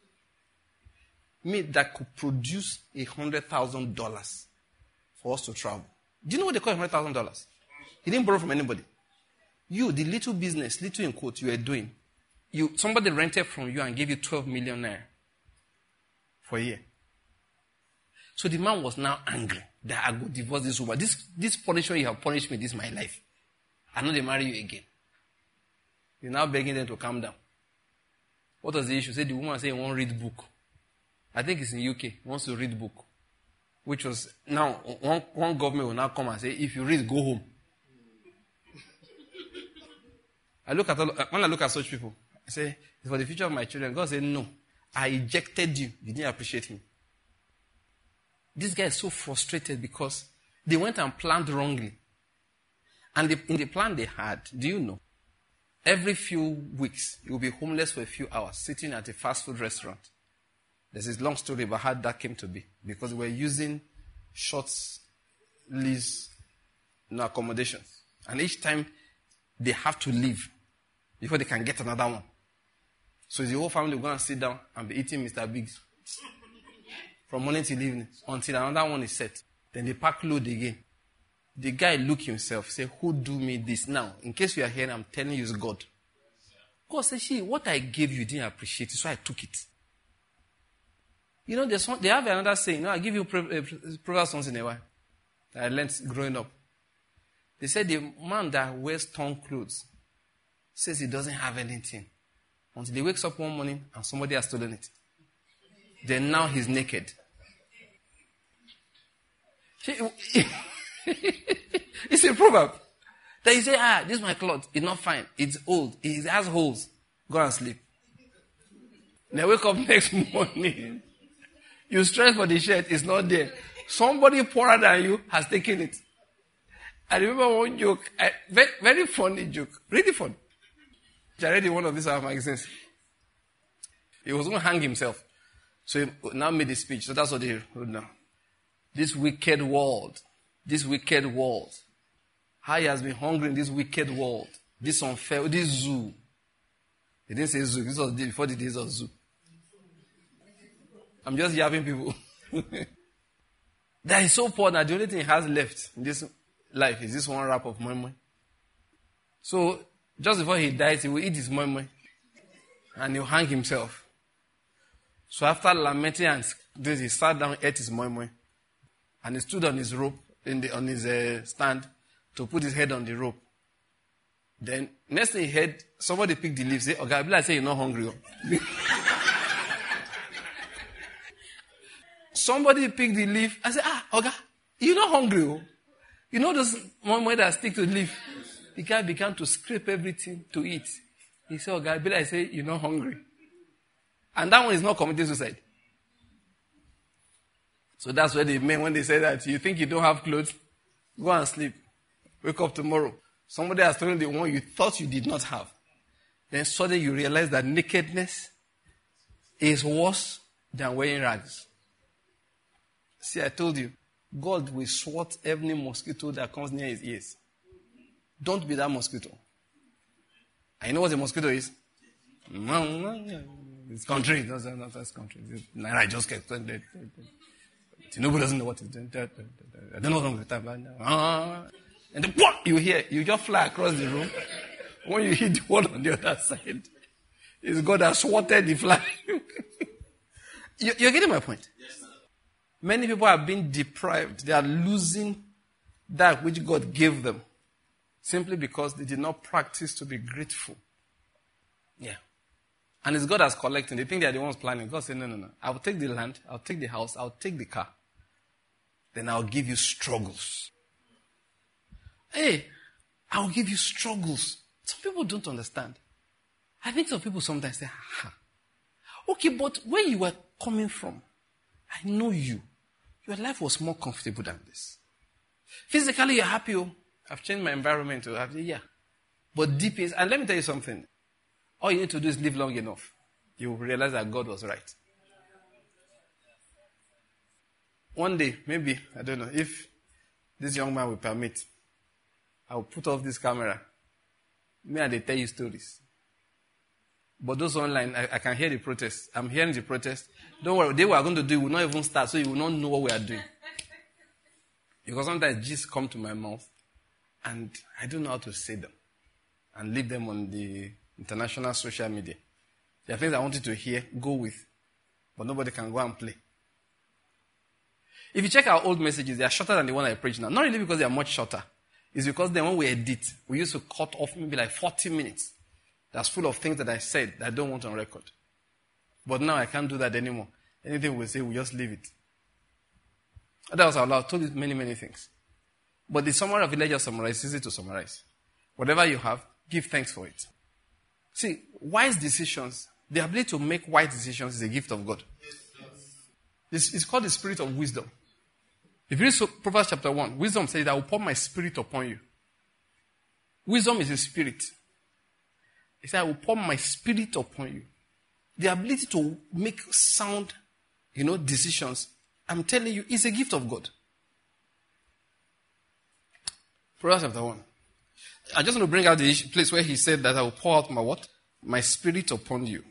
Me that could produce $100,000 for us to travel. Do you know what they call $100,000? He didn't borrow from anybody. You, the little business, little in quote, you were doing, somebody rented from you and gave you 12 million naira for a year. So the man was now angry that I go divorce this woman. This punishment you have punished me, this is my life. I'm not going to marry you again. You're now begging them to calm down. What was the issue? Say the woman said he won't read book. I think it's in UK. He wants to read book. Which was, now, one government will now come and say, if you read, go home. When I look at such people, I say, it's for the future of my children. God said, no. I ejected you. You didn't appreciate him. This guy is so frustrated because they went and planned wrongly. And in the plan they had, do you know, every few weeks, he will be homeless for a few hours, sitting at a fast food restaurant. There's this long story about how that came to be. Because we were using short lease accommodations. And each time, they have to leave before they can get another one. So the whole family will go and sit down and be eating Mr. Biggs from morning till evening until another one is set. Then they pack load again. The guy look himself, say, who do me this? Now, in case you are here, I'm telling you it's God. God says, what I gave you didn't appreciate it, so I took it. You know, they have another saying. I give you Proverbs once in a while. That I learned growing up. They said the man that wears torn clothes says he doesn't have anything until he wakes up one morning and somebody has stolen it. Then now he's naked. It's a proverb. That you say, this is my cloth. It's not fine. It's old. It has holes. Go and sleep. Then wake up next morning. You stretch for the shirt. It's not there. Somebody poorer than you has taken it. I remember one joke. Very, very funny joke. Really fun. I read in one of these magazines. He was going to hang himself. So he now made a speech. So that's what they wrote now. This wicked world. How he has been hungry in this wicked world. This unfair, this zoo. He didn't say zoo. This was before the days of zoo. I'm just yapping people. That is so poor that the only thing he has left in this life is this one wrap of moi moi. So, just before he dies, he will eat his moi moi. And he'll hang himself. So after lamenting and this, he sat down, ate his moi moi. And he stood on his rope, on his stand, to put his head on the rope. Then, next thing he heard, somebody picked the leaf, say, okay, I say you're not hungry. Somebody picked the leaf. I said, okay, you're not hungry. You know those moi moi that stick to the leaf? The guy began to scrape everything to eat. He said, okay, I say you're not hungry. And that one is not committing suicide. So that's what they meant when they say that you think you don't have clothes, go and sleep. Wake up tomorrow. Somebody has stolen the one you thought you did not have. Then suddenly you realize that nakedness is worse than wearing rags. See, I told you, God will swat every mosquito that comes near his ears. Don't be that mosquito. And you know what a mosquito is? It's country. That's country. I just get it. Nobody doesn't know what it's doing. I don't know what's wrong with that. And then what you hear, you just fly across the room. When you hit the one on the other side, it's God that swatted the fly. You're getting my point? Yes, sir. Many people are being deprived. They are losing that which God gave them simply because they did not practice to be grateful. Yeah. And it's God that's collecting. They think they are the ones planning. God said, no. I'll take the land, I'll take the house, I'll take the car. Then I'll give you struggles. Hey, I'll give you struggles. Some people don't understand. I think some people sometimes say, okay, but where you were coming from, I know you. Your life was more comfortable than this. Physically, you're happy. Oh, I've changed my environment. Yeah. But deep is, and let me tell you something. All you need to do is live long enough. You will realize that God was right. One day, maybe, I don't know, if this young man will permit, I will put off this camera. Me and they tell you stories. But those online, I can hear the protest. I'm hearing the protest. Don't worry, they were going to do it will not even start, so you will not know what we are doing. Because sometimes just come to my mouth, and I don't know how to say them, and leave them on the international social media. There are things I want you to hear, go with, but nobody can go and play. If you check our old messages, they are shorter than the one I preach now. Not really because they are much shorter. It's because then when we edit, we used to cut off maybe like 40 minutes. That's full of things that I said that I don't want on record. But now I can't do that anymore. Anything we say, we just leave it. That was allowed. I told you many, many things. But the summary of it, just summarize. It's easy to summarize. Whatever you have, give thanks for it. See, wise decisions, the ability to make wise decisions is a gift of God. It's called the spirit of wisdom. If you read Proverbs chapter 1, wisdom says, I will pour my spirit upon you. Wisdom is a spirit. He said, I will pour my spirit upon you. The ability to make sound, decisions, I'm telling you, is a gift of God. Proverbs chapter 1. I just want to bring out the place where he said that I will pour out my what? My spirit upon you.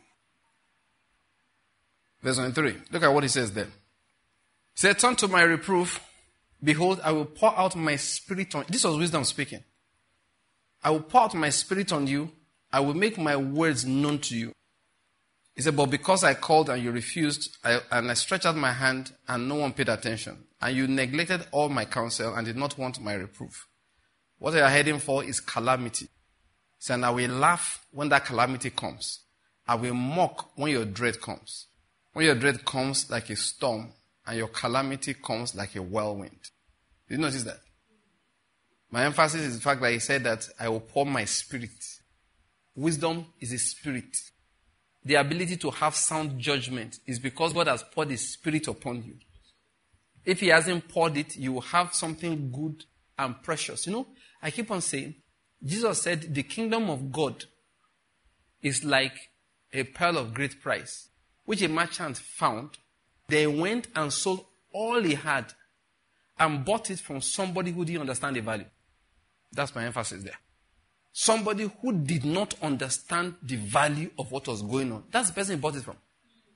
Verse 23. Look at what he says there. He said, turn to my reproof. Behold, I will pour out my spirit on you. This was wisdom speaking. I will pour out my spirit on you. I will make my words known to you. He said, but because I called and you refused, and I stretched out my hand and no one paid attention, and you neglected all my counsel and did not want my reproof. What you are heading for is calamity. He said, and I will laugh when that calamity comes. I will mock when your dread comes. When your dread comes like a storm, and your calamity comes like a whirlwind. Did you notice that? My emphasis is the fact that he said that I will pour my spirit. Wisdom is a spirit. The ability to have sound judgment is because God has poured his spirit upon you. If he hasn't poured it, you will have something good and precious. I keep on saying, Jesus said the kingdom of God is like a pearl of great price, which a merchant found. They went and sold all he had and bought it from somebody who didn't understand the value. That's my emphasis there. Somebody who did not understand the value of what was going on. That's the person he bought it from.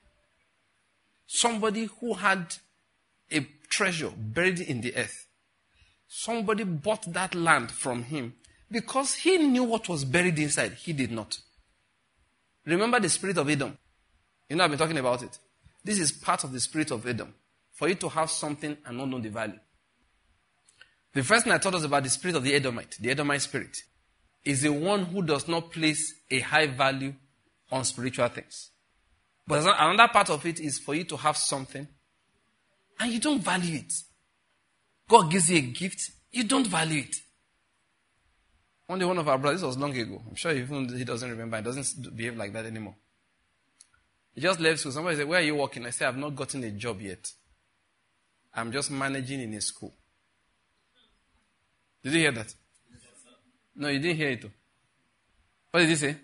Somebody who had a treasure buried in the earth. Somebody bought that land from him because he knew what was buried inside. He did not. Remember the spirit of Edom. I've been talking about it. This is part of the spirit of Edom. For you to have something and not know the value. The first thing I taught us about the spirit of the Edomite spirit, is the one who does not place a high value on spiritual things. But another part of it is for you to have something and you don't value it. God gives you a gift, you don't value it. One day one of our brothers, this was long ago, I'm sure even he doesn't remember, he doesn't behave like that anymore. He just left school. Somebody said, where are you working? I said, I've not gotten a job yet. I'm just managing in a school. Did you hear that? No, you didn't hear it. What did he say?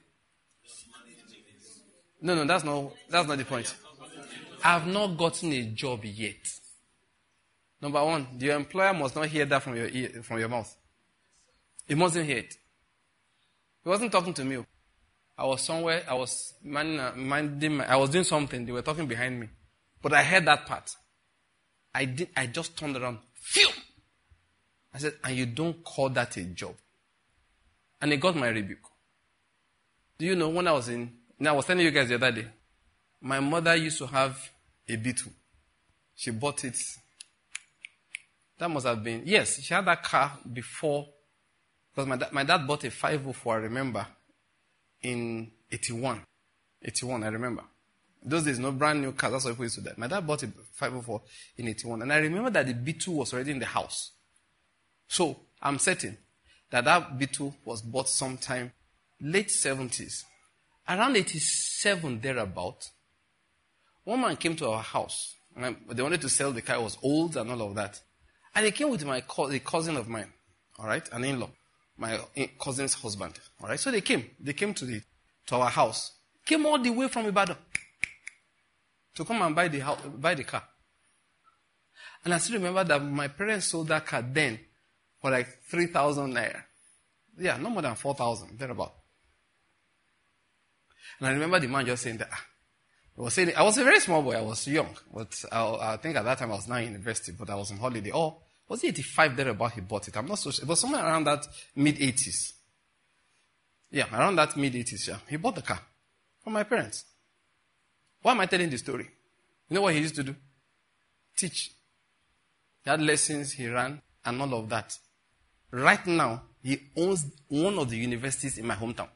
No, that's not the point. I've not gotten a job yet. Number one, the employer must not hear that from your ear, from your mouth. He mustn't hear it. He wasn't talking to me. I was somewhere, I was I was doing something, they were talking behind me. But I heard that part. I just turned around. Phew! I said, and you don't call that a job. And he got my rebuke. Do you know when I was telling you guys the other day, my mother used to have a Beetle. She bought it. That must have been, yes, she had that car before, because my dad bought a 504, I remember, in 81. 81, I remember. Those days, no brand new cars, that's what people used to do. My dad bought a 504 in 81. And I remember that the Beetle was already in the house. So, I'm certain that Beetle was bought sometime late 70s. Around 87, thereabout, one man came to our house. They wanted to sell the car. It was old and all of that. And he came with a cousin of mine, all right, an in-law, my cousin's husband, all right. So they came to our house, came all the way from Ibadan to come and buy the car. And I still remember that my parents sold that car then for like 3,000 naira. Yeah, no more than 4,000, thereabout. And I remember the man just saying that. I was a very small boy. I was young, but I think at that time I was now in university, but I was on holiday. Oh, was it 85 thereabout he bought it? I'm not so sure. It was somewhere around that mid-80s. Yeah, around that mid-80s, yeah. He bought the car from my parents. Why am I telling the story? You know what he used to do? Teach. He had lessons, he ran, and all of that. Right now, he owns one of the universities in my hometown.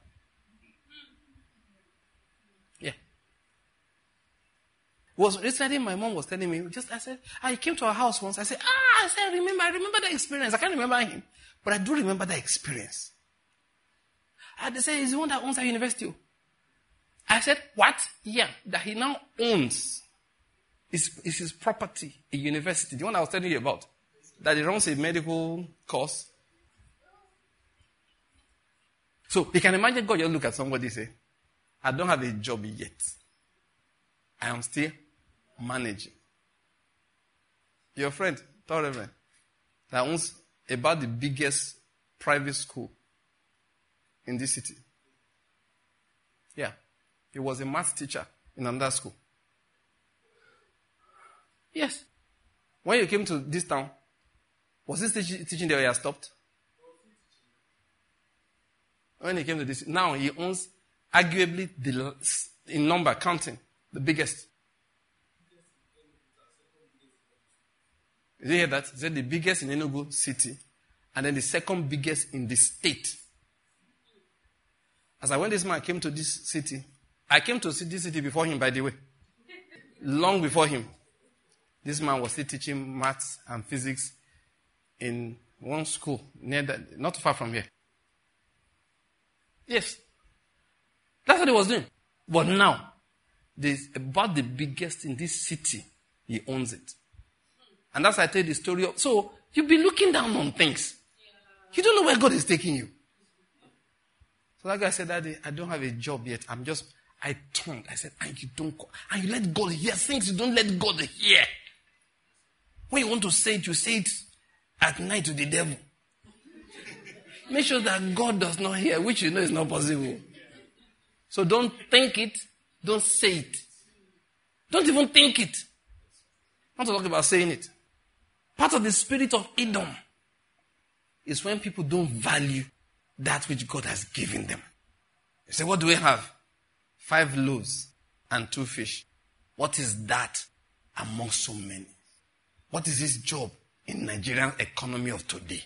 Yeah. Yesterday my mom was telling me, he came to our house once. I remember that experience. I can't remember him, but I do remember that experience. They said, he's the one that owns our university. I said, what? Yeah, that he now owns is his property, a university, the one I was telling you about, that he runs a medical course. So you can imagine God just look at somebody and say, I don't have a job yet. I am still managing. Your friend, Third Reverend, that owns about the biggest private school in this city. Yeah. He was a math teacher in another school. Yes. When you came to this town, was this teaching there or you stopped? When he came to this, now he owns arguably in number counting, the biggest. Did you hear that? He said the biggest in Enugu city, and then the second biggest in the state. As when this man came to this city, I came to this city before him, by the way. Long before him. This man was still teaching maths and physics in one school, not too far from here. Yes. That's what he was doing. But now, about the biggest in this city, he owns it. And that's why I tell you the story of. So, you'll be looking down on things. You don't know where God is taking you. So that guy said, Daddy, I don't have a job yet. I turned. I said, and you let God hear things you don't let God hear. When you want to say it, you say it at night to the devil. Make sure that God does not hear, which you know is not possible. So don't think it. Don't say it. Don't even think it. Not to talk about saying it. Part of the spirit of Edom is when people don't value that which God has given them. You say, what do we have? 5 loaves and 2 fish. What is that among so many? What is his job in Nigerian economy of today?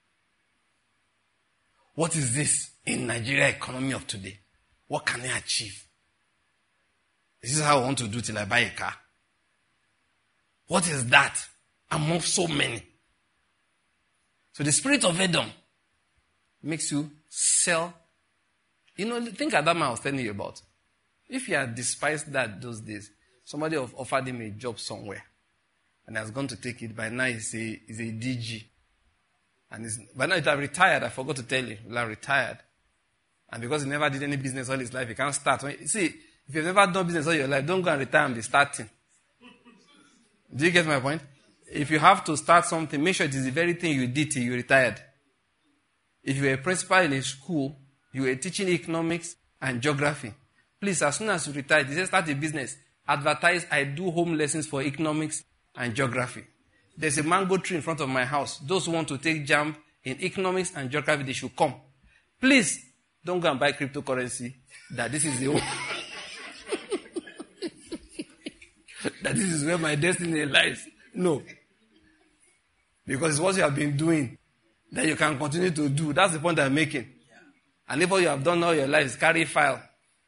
What is this in Nigerian economy of today? What can I achieve? This is how I want to do till I buy a car. What is that among so many? So the spirit of Edom makes you sell. Think of that man I was telling you about. If he had despised that those days, somebody offered him a job somewhere. And he has gone to take it. By now he's a DG. And by now he'll have retired. I forgot to tell you. He'll have retired. And because he never did any business all his life, he can't start. See, if you've never done business all your life, don't go and retire and be starting. Do you get my point? If you have to start something, make sure it is the very thing you did till you retired. If you were a principal in a school, you were teaching economics and geography. Please, as soon as you retire, you say start a business. Advertise, I do home lessons for economics and geography. There's a mango tree in front of my house. Those who want to take JAMB in economics and geography, they should come. Please, don't go and buy cryptocurrency. That this is the that this is where my destiny lies. No. Because it's what you have been doing that you can continue to do. That's the point I'm making. And if all you have done all your life is carry file,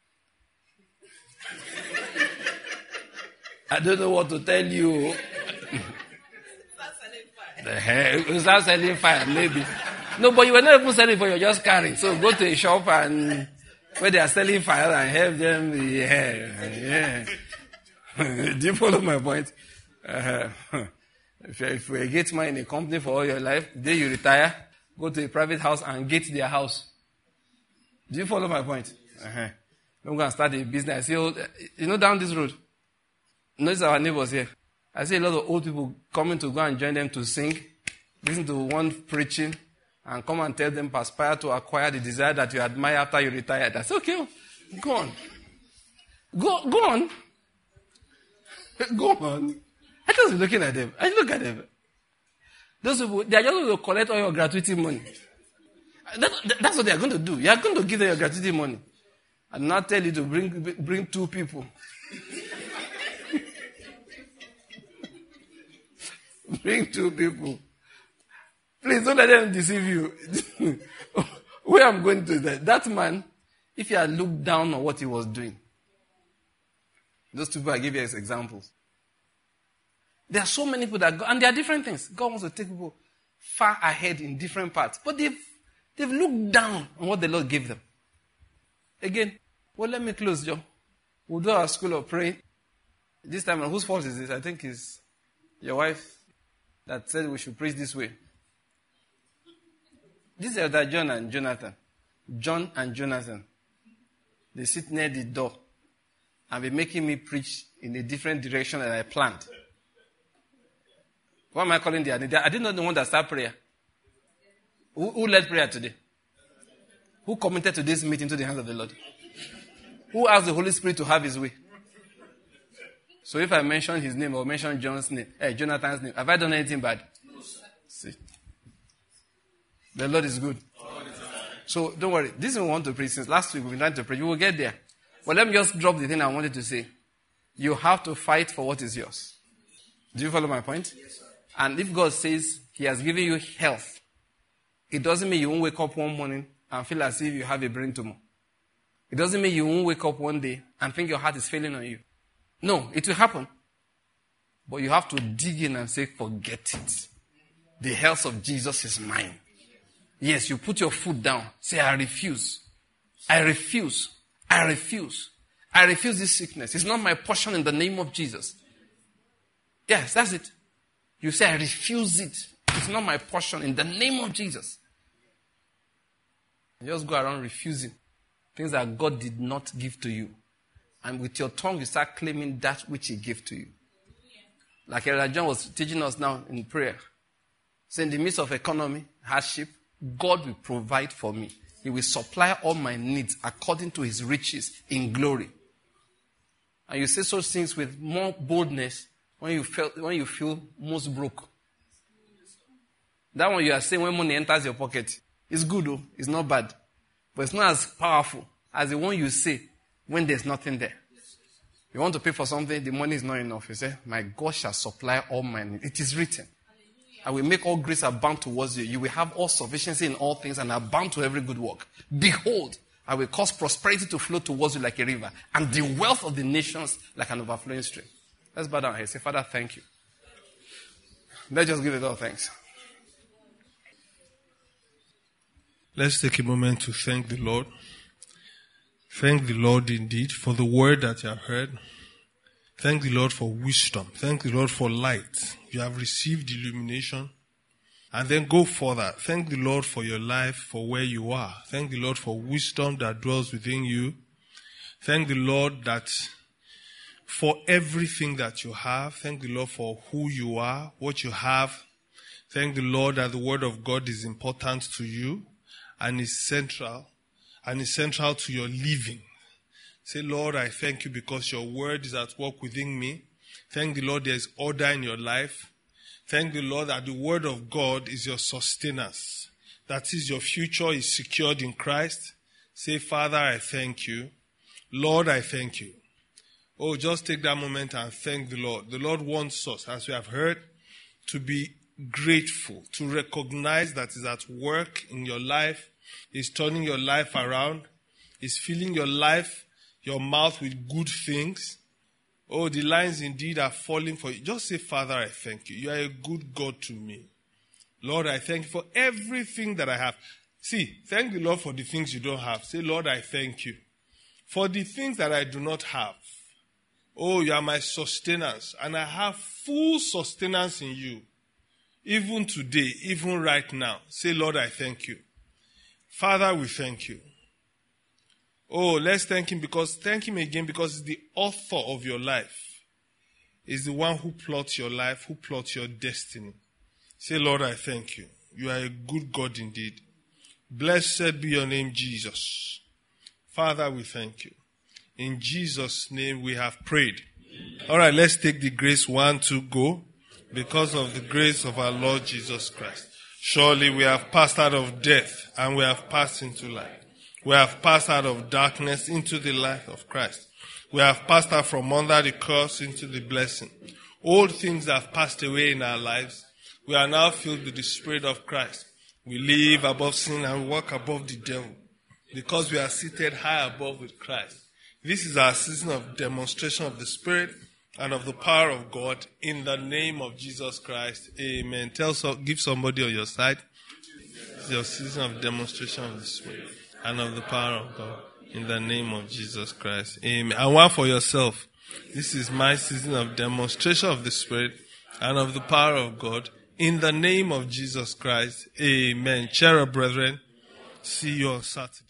I don't know what to tell you. The hell? You start selling file, maybe. No, but you were not even selling for, you're just carrying. So go to a shop and where they are selling file and help them. Yeah. Do you follow my point? If you're a gate man in a company for all your life, the day you retire, go to a private house and gate their house. Do you follow my point? I'm going to start a business. I see, down this road, notice our neighbors here. I see a lot of old people coming to go and join them to sing, listen to one preaching, and come and tell them, aspire to acquire the desire that you admire after you retire. I say, okay, go on. Go on. Go on. I just be looking at them. I look at them. Those people, they are just going to collect all your gratuity money. That's what they are going to do. You are going to give them your gratuity money. And not tell you to bring 2 people. Bring 2 people. Please don't let them deceive you. Where I'm going to is that man, if you had looked down on what he was doing, those 2 people I give you as examples. There are so many people that go, and there are different things. God wants to take people far ahead in different parts. But they've looked down on what the Lord gave them. Again, well, let me close, Joe. We'll do our school of praying. This time, whose fault is this? I think it's your wife that said we should preach this way. These are John and Jonathan. John and Jonathan. They sit near the door and be making me preach in a different direction than I planned. What am I calling the idea? I did not know the one that started prayer. Who led prayer today? Who committed today's meeting to the hands of the Lord? Who asked the Holy Spirit to have his way? So if I mention his name or mention Jonathan's name, have I done anything bad? See. The Lord is good. So don't worry. This is what we want to preach. Since last week we've been trying to preach. We will get there. But let me just drop the thing I wanted to say. You have to fight for what is yours. Do you follow my point? Yes, sir. And if God says he has given you health, it doesn't mean you won't wake up one morning and feel as if you have a brain tumor. It doesn't mean you won't wake up one day and think your heart is failing on you. No, it will happen. But you have to dig in and say, forget it. The health of Jesus is mine. Yes, you put your foot down. Say, I refuse. I refuse. I refuse. I refuse this sickness. It's not my portion in the name of Jesus. Yes, that's it. You say, I refuse it. It's not my portion in the name of Jesus. You just go around refusing things that God did not give to you. And with your tongue, you start claiming that which he gave to you. Like Elder John was teaching us now in prayer. So in the midst of economy, hardship, God will provide for me. He will supply all my needs according to his riches in glory. And you say such things with more boldness when you feel most broke. That one you are saying when money enters your pocket. It's good though. It's not bad. But it's not as powerful as the one you say when there's nothing there. You want to pay for something, the money is not enough. You say, my God shall supply all my needs. It is written. I will make all grace abound towards you. You will have all sufficiency in all things and abound to every good work. Behold, I will cause prosperity to flow towards you like a river, and the wealth of the nations like an overflowing stream. Let's bow down here. Say, Father, thank you. Let's just give it all thanks. Let's take a moment to thank the Lord. Thank the Lord indeed for the word that you have heard. Thank the Lord for wisdom. Thank the Lord for light. You have received illumination. And then go further. Thank the Lord for your life, for where you are. Thank the Lord for wisdom that dwells within you. Thank the Lord that for everything that you have. Thank the Lord for who you are, what you have. Thank the Lord that the word of God is important to you and is central to your living. Say, Lord, I thank you because your word is at work within me. Thank the Lord there's order in your life. Thank the Lord that the word of God is your sustenance. That is, your future is secured in Christ. Say, Father, I thank you. Lord, I thank you. Oh, just take that moment and thank the Lord. The Lord wants us, as we have heard, to be grateful, to recognize that He's at work in your life. He's turning your life around. He's filling your life, your mouth with good things. Oh, the lines indeed are falling for you. Just say, Father, I thank you. You are a good God to me. Lord, I thank you for everything that I have. See, thank the Lord for the things you don't have. Say, Lord, I thank you for the things that I do not have. Oh, you are my sustenance, and I have full sustenance in you. Even today, even right now. Say, Lord, I thank you. Father, we thank you. Oh, let's thank Him again because He's the author of your life. He's the one who plots your life, who plots your destiny. Say, Lord, I thank you. You are a good God indeed. Blessed be your name, Jesus. Father, we thank you. In Jesus' name we have prayed. All right, let's take the grace 1, 2, go. Because of the grace of our Lord Jesus Christ. Surely we have passed out of death and we have passed into life. We have passed out of darkness into the light of Christ. We have passed out from under the curse into the blessing. Old things have passed away in our lives. We are now filled with the Spirit of Christ. We live above sin and walk above the devil because we are seated high above with Christ. This is our season of demonstration of the Spirit and of the power of God in the name of Jesus Christ. Amen. Give somebody on your side. It's your season of demonstration of the Spirit and of the power of God in the name of Jesus Christ. Amen. And one for yourself. This is my season of demonstration of the Spirit and of the power of God in the name of Jesus Christ. Amen. Cheer up, brethren. See you on Saturday.